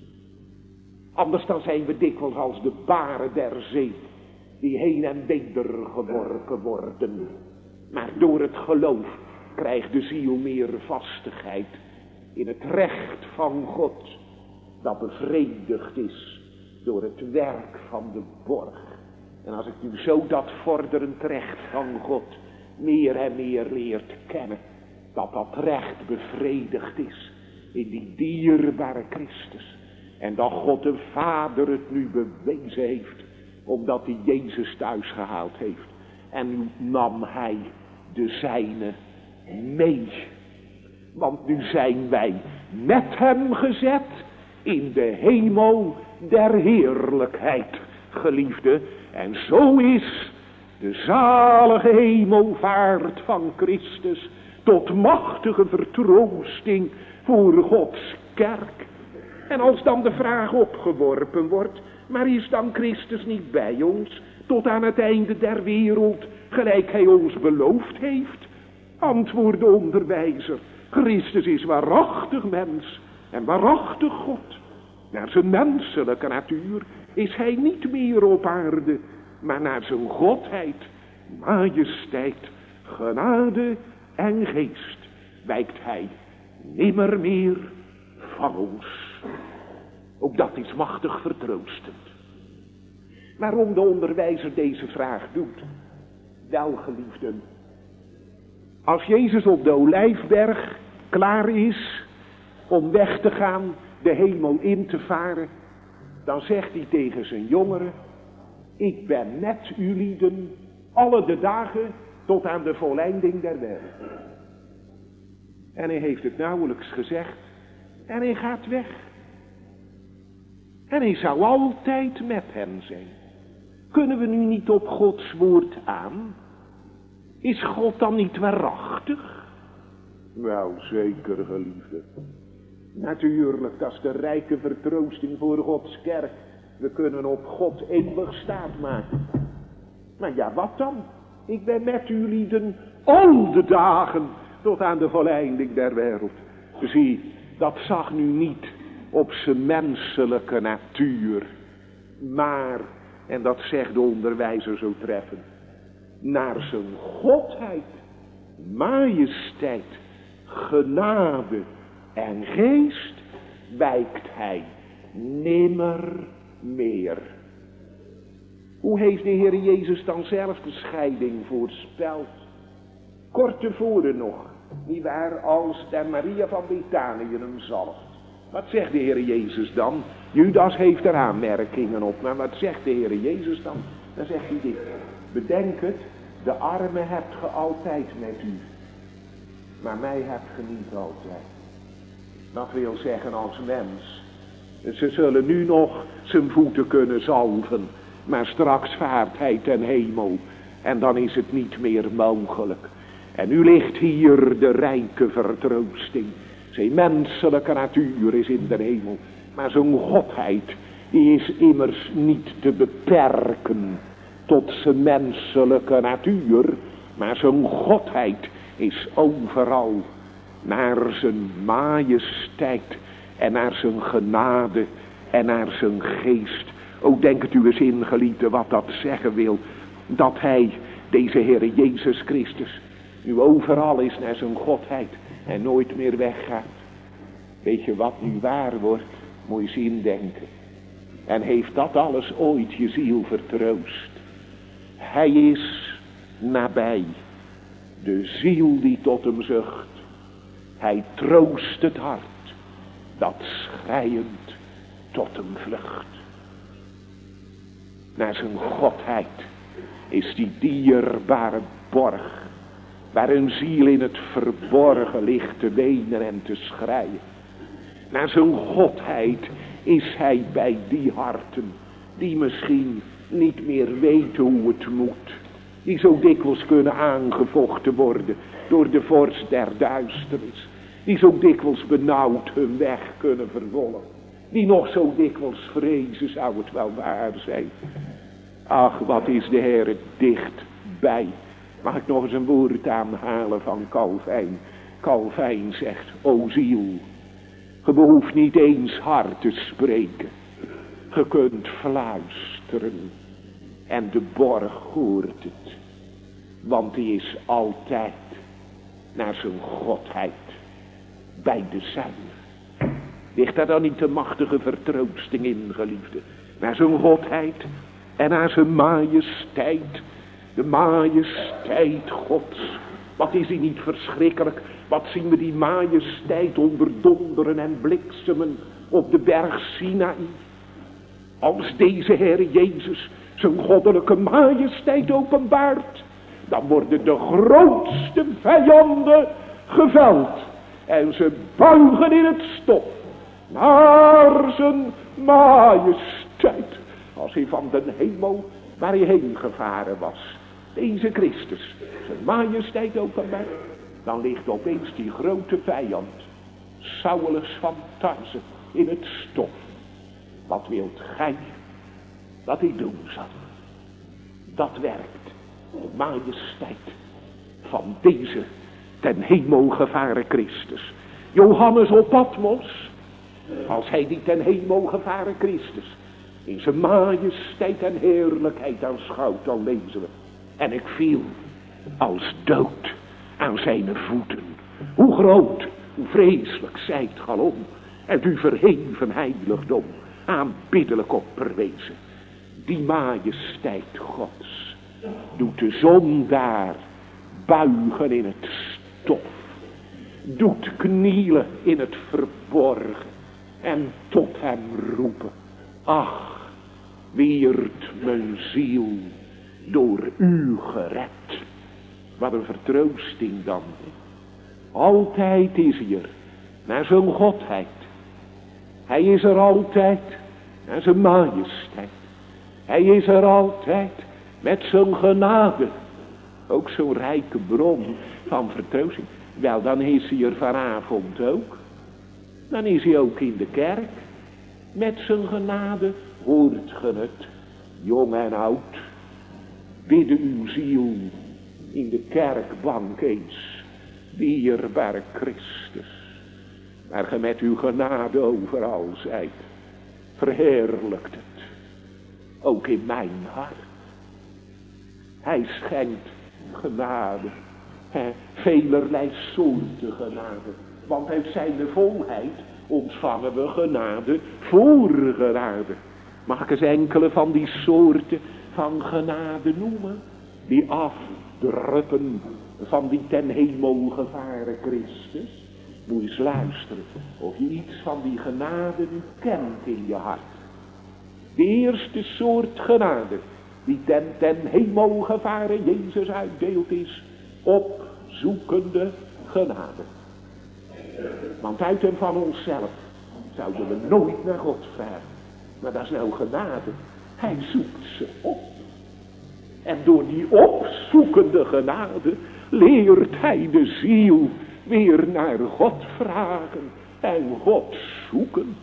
Anders dan zijn we dikwijls als de baren der zee, die heen en weder geworpen worden. Maar door het geloof krijgt de ziel meer vastigheid in het recht van God, dat bevredigd is door het werk van de borg. En als ik nu zo dat vorderend recht van God meer en meer leert kennen, dat dat recht bevredigd is in die dierbare Christus. En dat God de Vader het nu bewezen heeft, omdat hij Jezus thuis gehaald heeft. En nu nam hij de zijne mee. Want nu zijn wij met hem gezet in de hemel der heerlijkheid, geliefde. En zo is de zalige hemelvaart van Christus tot machtige vertroosting voor Gods kerk. En als dan de vraag opgeworpen wordt, maar is dan Christus niet bij ons tot aan het einde der wereld, gelijk hij ons beloofd heeft? Antwoordt de onderwijzer, Christus is waarachtig mens en waarachtig God. Naar zijn menselijke natuur is hij niet meer op aarde, maar naar zijn godheid, majesteit, genade en geest wijkt hij nimmer meer van ons. Ook dat is machtig vertroostend. Waarom de onderwijzer deze vraag doet? Wel, geliefden, als Jezus op de Olijfberg klaar is om weg te gaan, de hemel in te varen, dan zegt hij tegen zijn jongeren, ik ben met u lieden alle de dagen tot aan de volleinding der wereld. En hij heeft het nauwelijks gezegd en hij gaat weg. En hij zou altijd met hen zijn. Kunnen we nu niet op Gods woord aan? Is God dan niet waarachtig? Wel, zeker, geliefde. Natuurlijk, dat is de rijke vertroosting voor Gods kerk. We kunnen op God eeuwig staat maken. Maar ja, wat dan? Ik ben met u lieden al de dagen tot aan de volleinding der wereld. Zie, dat zag nu niet op zijn menselijke natuur. Maar, en dat zegt de onderwijzer zo treffend, naar zijn godheid, majesteit, genade en geest wijkt hij nimmer meer. Hoe heeft de Heer Jezus dan zelf de scheiding voorspeld? Kort tevoren nog, nietwaar, als der Maria van Betanië hem zalft. Wat zegt de Heer Jezus dan? Judas heeft er aanmerkingen op, maar wat zegt de Heer Jezus dan? Dan zegt hij dit, bedenk het, de armen hebt ge altijd met u, maar mij hebt ge niet altijd. Dat wil zeggen als mens, ze zullen nu nog zijn voeten kunnen zalven, maar straks vaart hij ten hemel en dan is het niet meer mogelijk. En nu ligt hier de rijke vertroosting Zijn menselijke natuur is in de hemel. Maar zijn godheid, die is immers niet te beperken tot zijn menselijke natuur. Maar zijn godheid is overal naar zijn majesteit en naar zijn genade en naar zijn geest. O, denk het u eens in, geliefde, wat dat zeggen wil. Dat hij, deze Heer Jezus Christus, nu overal is naar zijn godheid en nooit meer weggaat. Weet je wat nu waar wordt? Moet je eens indenken. En heeft dat alles ooit je ziel vertroost? Hij is nabij. De ziel die tot hem zucht. Hij troost het hart dat schreiend tot hem vlucht. Naar zijn godheid is die dierbare borg, waar een ziel in het verborgen ligt te wenen en te schreien. Naar zijn godheid is hij bij die harten, die misschien niet meer weten hoe het moet. Die zo dikwijls kunnen aangevochten worden door de vorst der duisternis. Die zo dikwijls benauwd hun weg kunnen vervolgen. Die nog zo dikwijls vrezen, zou het wel waar zijn. Ach, wat is de Heer dichtbij. Mag ik nog eens een woord aanhalen van Calvijn. Calvijn zegt, o ziel, ge behoeft niet eens hard te spreken. Ge kunt fluisteren en de borg hoort het. Want die is altijd naar zijn godheid bij de zijne. Ligt daar dan niet de machtige vertroosting in, geliefde? Naar zijn godheid en naar zijn majesteit. De majesteit Gods. Wat is die niet verschrikkelijk? Wat zien we die majesteit onder donderen en bliksemen op de berg Sinaï. Als deze Heer Jezus zijn goddelijke majesteit openbaart, dan worden de grootste vijanden geveld. En ze buigen in het stof naar zijn majesteit. Als hij van de hemel waar hij heen gevaren was, deze Christus, zijn majesteit openbaart, dan ligt opeens die grote vijand, Saulus van Tarse, in het stof. Wat wilt gij dat hij doen zal? Dat werkt de majesteit van deze ten hemel gevaren Christus. Johannes op Patmos, als hij die ten hemel gevaren Christus in zijn majesteit en heerlijkheid aanschouwt, dan lezen we: en ik viel als dood aan zijn voeten. Hoe groot, hoe vreselijk zijt galom, en uw verheven heiligdom aanbiddelijk opperwezen. Die majesteit Gods doet de zondaar buigen in het stof, doet knielen in het verborgen en tot hem roepen: ach, wierd mijn ziel door u gered. Wat een vertroosting dan. Altijd is hij er naar zijn godheid. Hij is er altijd naar zijn majesteit. Hij is er altijd met zijn genade. Ook zo'n rijke bron van vertroosting. Wel, dan is hij er vanavond ook. Dan is hij ook in de kerk. Met zijn genade hoort ge het, jong en oud. Bidden uw ziel in de kerkbank eens, dierbare Christus, waar ge met uw genade overal zijt. Verheerlijkt het, ook in mijn hart. Hij schenkt genade, he, velerlei soorten genade, want uit zijn volheid ontvangen we genade voor genade. Mag ik eens enkele van die soorten van genade noemen, die afdruppen van die ten hemel gevaren Christus? Moet je eens luisteren of je iets van die genade nu kent in je hart. De eerste soort genade die ten, ten hemel gevaren Jezus uitdeelt is opzoekende genade. Want uit en van onszelf zouden we nooit naar God vragen. Maar dat is nou genade. Hij zoekt ze op. En door die opzoekende genade leert hij de ziel weer naar God vragen en God zoeken.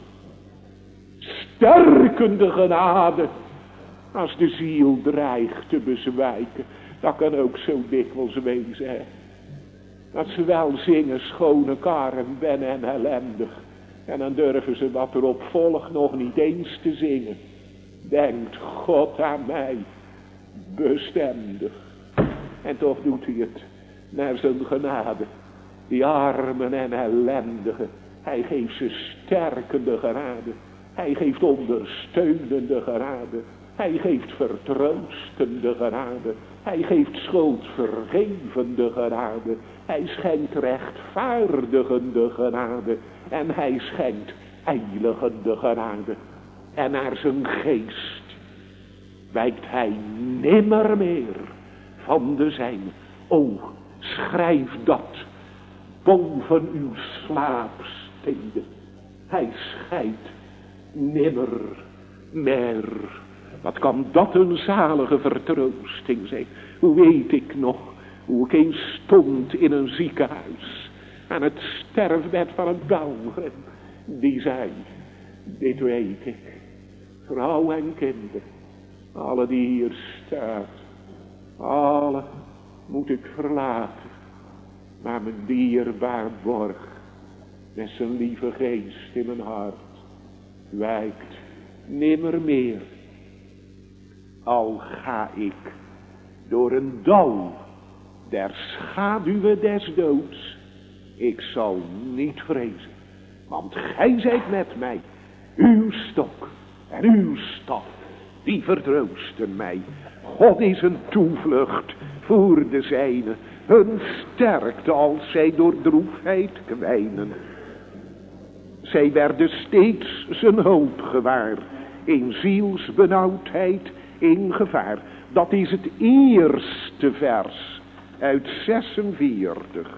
Sterkende genade, als de ziel dreigt te bezwijken. Dat kan ook zo dikwijls wezen, hè. Dat ze wel zingen, schone karen, ben en ellendig. En dan durven ze wat erop volgt nog niet eens te zingen. Denkt God aan mij, bestendig. En toch doet hij het naar zijn genade. Die armen en ellendigen, hij geeft ze sterkende genade. Hij geeft ondersteunende genade. Hij geeft vertroostende genade. Hij geeft schuldvergevende genade. Hij schenkt rechtvaardigende genade. En hij schenkt heiligende genade. En naar zijn geest wijkt hij nimmer meer van de zijne. O, schrijf dat boven uw slaapsteden. Hij scheidt nimmer meer. Wat kan dat een zalige vertroosting zijn. Hoe weet ik nog hoe ik eens stond in een ziekenhuis aan het sterfbed van een pelgrim. Die zei, dit weet ik, vrouw en kinderen, alle die hier staat, alle moet ik verlaten. Maar mijn dierbaar borg, met zijn lieve geest in mijn hart, wijkt nimmer meer. Al ga ik door een dal der schaduwen des doods, ik zal niet vrezen, want gij zijt met mij, uw stok en uw staf, die vertroosten mij. God is een toevlucht voor de zijnen, hun sterkte als zij door droefheid kwijnen. Zij werden steeds zijn hulp gewaar, in zielsbenauwdheid, in gevaar. Dat is het eerste vers uit zesenveertig.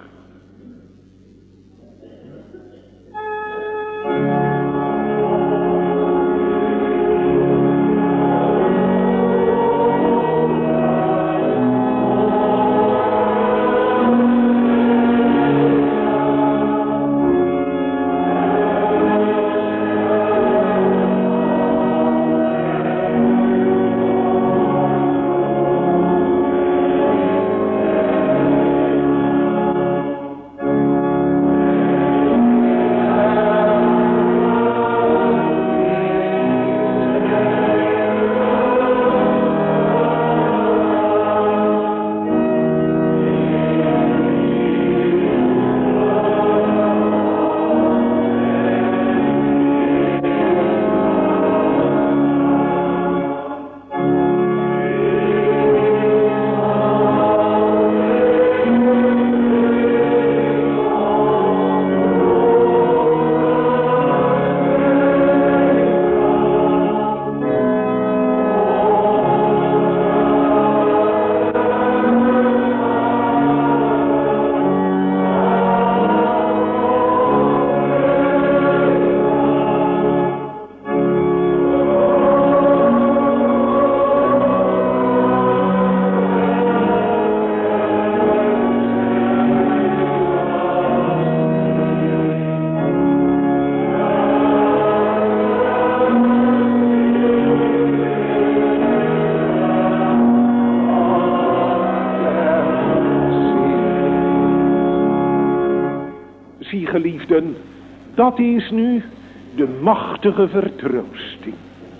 Geliefden, dat is nu de machtige vertroosting.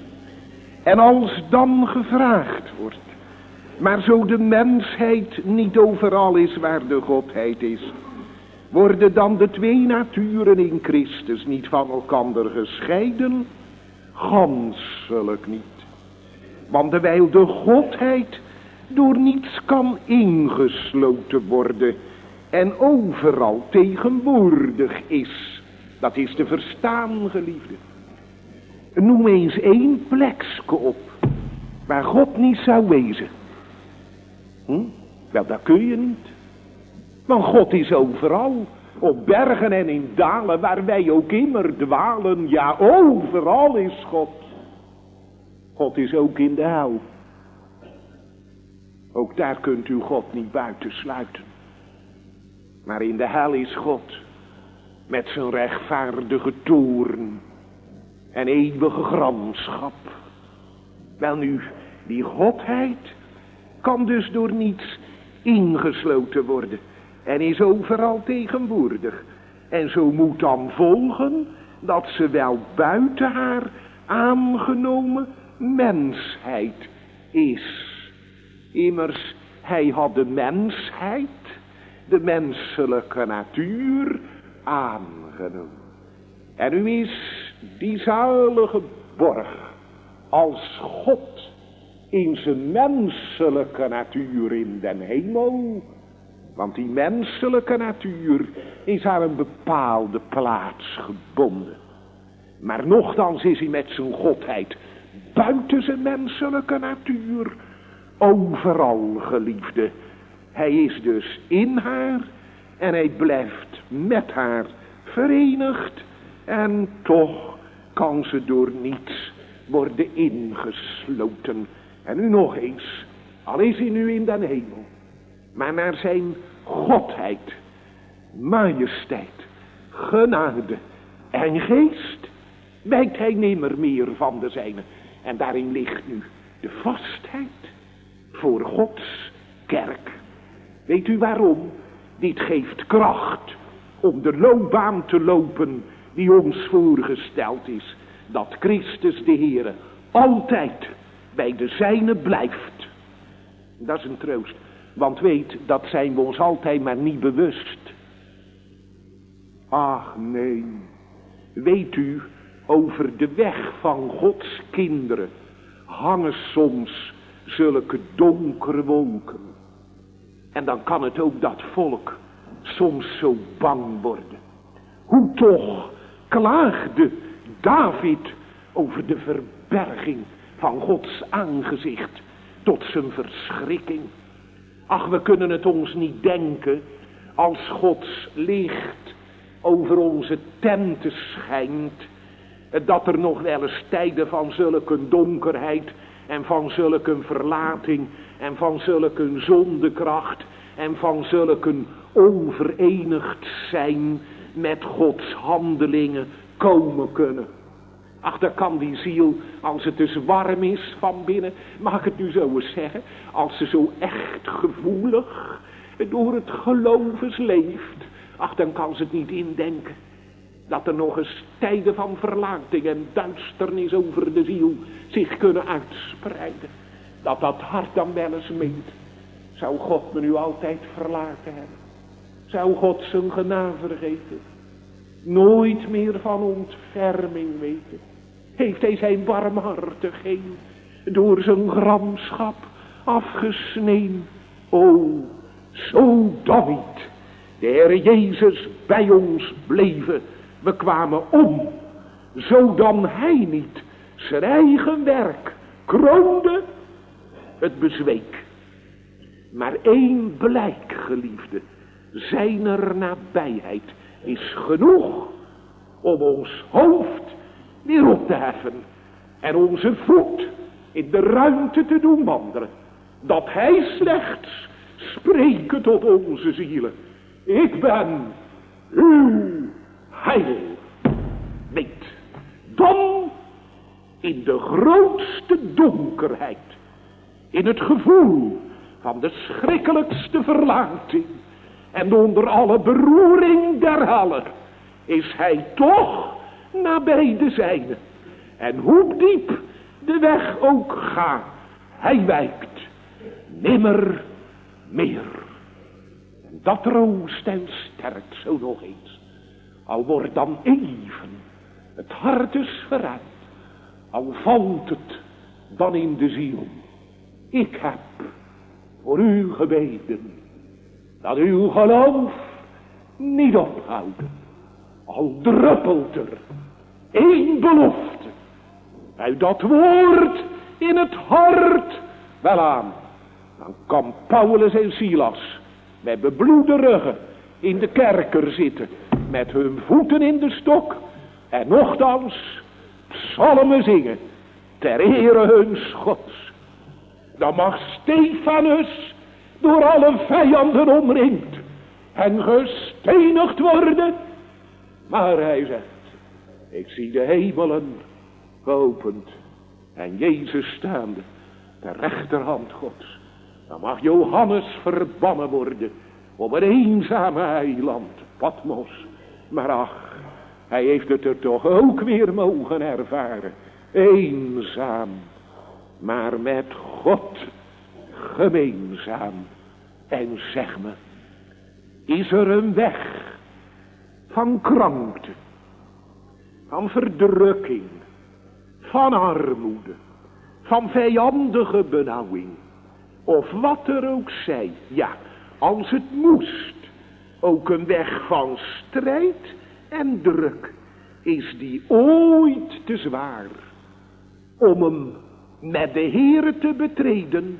En als dan gevraagd wordt, maar zo de mensheid niet overal is waar de Godheid is, worden dan de twee naturen in Christus niet van elkander gescheiden? Ganselijk niet. Want terwijl de Godheid door niets kan ingesloten worden en overal tegenwoordig is, dat is te verstaan, geliefde. Noem eens één plekske op waar God niet zou wezen. Hm? Wel, dat kun je niet. Want God is overal, op bergen en in dalen, waar wij ook immer dwalen. Ja, overal is God. God is ook in de hel. Ook daar kunt u God niet buiten sluiten. Maar in de hel is God met zijn rechtvaardige toorn en eeuwige gramschap. Welnu, die Godheid kan dus door niets ingesloten worden en is overal tegenwoordig. En zo moet dan volgen dat ze wel buiten haar aangenomen mensheid is. Immers, hij had de mensheid, de menselijke natuur, aangenomen. En nu is die zalige borg als God in zijn menselijke natuur in den hemel. Want die menselijke natuur is aan een bepaalde plaats gebonden. Maar nochtans is hij met zijn Godheid buiten zijn menselijke natuur overal, geliefde. Hij is dus in haar en hij blijft met haar verenigd. En toch kan ze door niets worden ingesloten. En nu nog eens, al is hij nu in den hemel, maar naar zijn Godheid, majesteit, genade en geest wijkt hij nimmer meer van de zijne. En daarin ligt nu de vastheid voor Gods kerk. Weet u waarom? Dit geeft kracht om de loopbaan te lopen die ons voorgesteld is. Dat Christus de Heere altijd bij de zijne blijft. Dat is een troost. Want weet, dat zijn we ons altijd maar niet bewust. Ach nee. Weet u, over de weg van Gods kinderen hangen soms zulke donkere wolken. En dan kan het ook dat volk soms zo bang worden. Hoe toch klaagde David over de verberging van Gods aangezicht tot zijn verschrikking. Ach, we kunnen het ons niet denken als Gods licht over onze tenten schijnt, dat er nog wel eens tijden van zulke donkerheid en van zulke verlating en van zulke zondekracht en van zulke onverenigd zijn met Gods handelingen komen kunnen. Ach, dan kan die ziel, als het dus warm is van binnen, mag ik het nu zo eens zeggen, als ze zo echt gevoelig door het geloof eens leeft, ach, dan kan ze het niet indenken dat er nog eens tijden van verlating en duisternis over de ziel zich kunnen uitspreiden. Dat dat hart dan wel eens meent, zou God me nu altijd verlaten hebben? Zou God zijn genade vergeten? Nooit meer van ontferming weten? Heeft hij zijn barmhartigheid door zijn gramschap afgesneden? O, zo dan niet de Heer Jezus bij ons bleven, we kwamen om, zo dan hij niet zijn eigen werk kroonde, het bezweek. Maar één blijk, geliefde, zijner nabijheid is genoeg om ons hoofd weer op te heffen en onze voet in de ruimte te doen wandelen. Dat hij slechts spreken tot onze zielen. Ik ben uw heil. Weet, dan in de grootste donkerheid, in het gevoel van de schrikkelijkste verlating en onder alle beroering der helle, is hij toch nabij de zijne. En hoe diep de weg ook gaat, hij wijkt nimmer meer. En dat troost en sterkt zo nog eens. Al wordt dan even het hart dus verruimd, al valt het dan in de ziel. Ik heb voor u gebeden, dat uw geloof niet ophouden. Al druppelt er één belofte uit dat woord in het hart wel aan. Dan kan Paulus en Silas met bebloede ruggen in de kerker zitten, met hun voeten in de stok en nochtans psalmen zingen ter ere huns Gods. Dan mag Stefanus door alle vijanden omringd en gestenigd worden. Maar hij zegt, ik zie de hemelen geopend en Jezus staande ter rechterhand Gods. Dan mag Johannes verbannen worden op een eenzame eiland, Patmos. Maar ach, hij heeft het er toch ook weer mogen ervaren. Eenzaam, maar met God gemeenzaam. En zeg me, is er een weg van krankte, van verdrukking, van armoede, van vijandige benauwing, of wat er ook zij, ja, als het moest, ook een weg van strijd en druk, is die ooit te zwaar om hem met de Heere te betreden,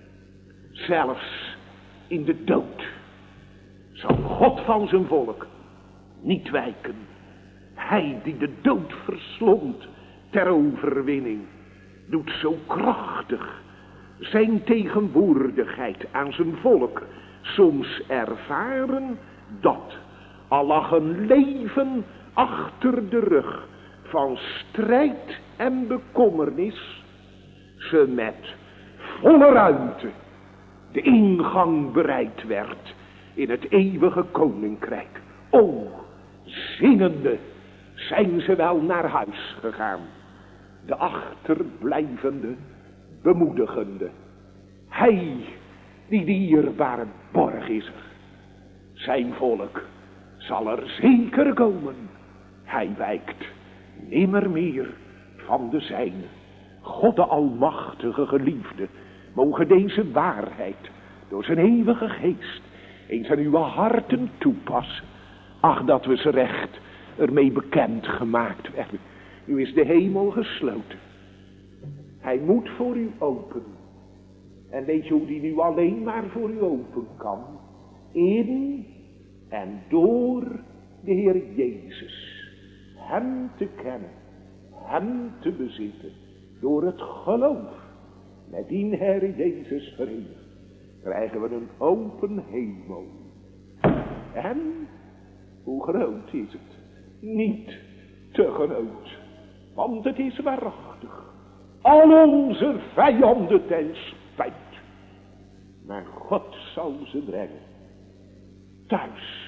zelfs in de dood zal God van zijn volk niet wijken. Hij die de dood verslond ter overwinning, doet zo krachtig zijn tegenwoordigheid aan zijn volk soms ervaren, dat al lag een leven achter de rug van strijd en bekommernis, ze met volle ruimte de ingang bereid werd in het eeuwige koninkrijk. O, zingende zijn ze wel naar huis gegaan, de achterblijvende bemoedigende. Hij die dierbare borg is er, zijn volk zal er zeker komen. Hij wijkt nimmer meer van de zijne. God de almachtige geliefde, mogen deze waarheid door zijn eeuwige geest eens aan uw harten toepassen. Ach, dat we ze recht ermee bekend gemaakt werden. Nu is de hemel gesloten. Hij moet voor u open. En weet je hoe die nu alleen maar voor u open kan? In en door de Heer Jezus. Hem te kennen, hem te bezitten, door het geloof met die Heer Jezus verenigd, krijgen we een open hemel. En hoe groot is het? Niet te groot, want het is waarachtig al onze vijanden ten spijt. Maar God zal ze brengen thuis,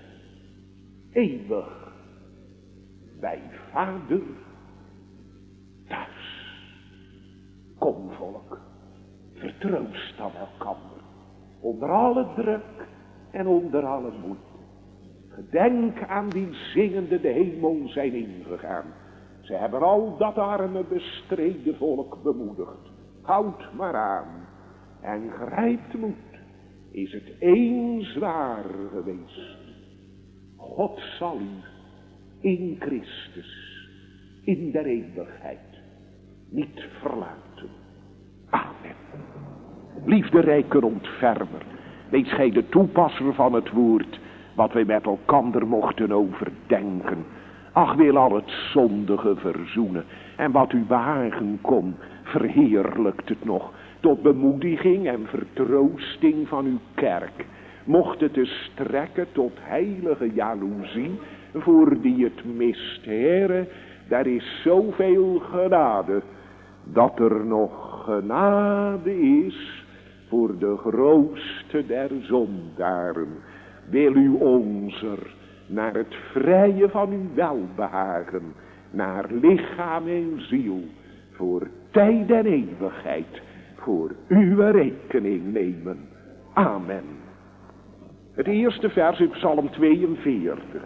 eeuwig, bij Vader thuis. Kom volk, vertroost dan elkander, onder alle druk en onder alle moeite. Gedenk aan die zingende de hemel zijn ingegaan. Ze hebben al dat arme bestreden volk bemoedigd. Houd maar aan en grijpt moed. Is het eens zwaar geweest. God zal u in Christus, in der eeuwigheid, niet verlaten. Amen. Liefderijke ontfermer, wees gij de toepasser van het woord, wat wij met elkander mochten overdenken. Ach, wil al het zondige verzoenen, en wat u behagen kon, verheerlijkt het nog, tot bemoediging en vertroosting van uw kerk. Mocht het te strekken tot heilige jaloezie, voor die het mist, Heere, daar is zoveel genade, dat er nog genade is voor de grootste der zondaren. Wil u onzer naar het vrije van uw welbehagen, naar lichaam en ziel, voor tijd en eeuwigheid, voor uw rekening nemen. Amen. Het eerste vers in Psalm tweeënveertig.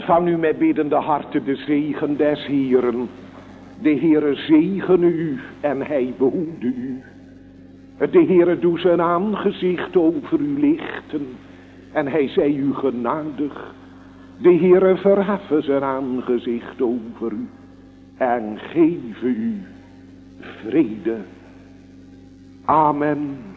Ontvang u met biddende harten de zegen des Heeren. De Heere zegene u en hij behoede u. De Heere doe zijn aangezicht over u lichten en hij zij u genadig. De Heere verheffe zijn aangezicht over u en geef u vrede. Amen.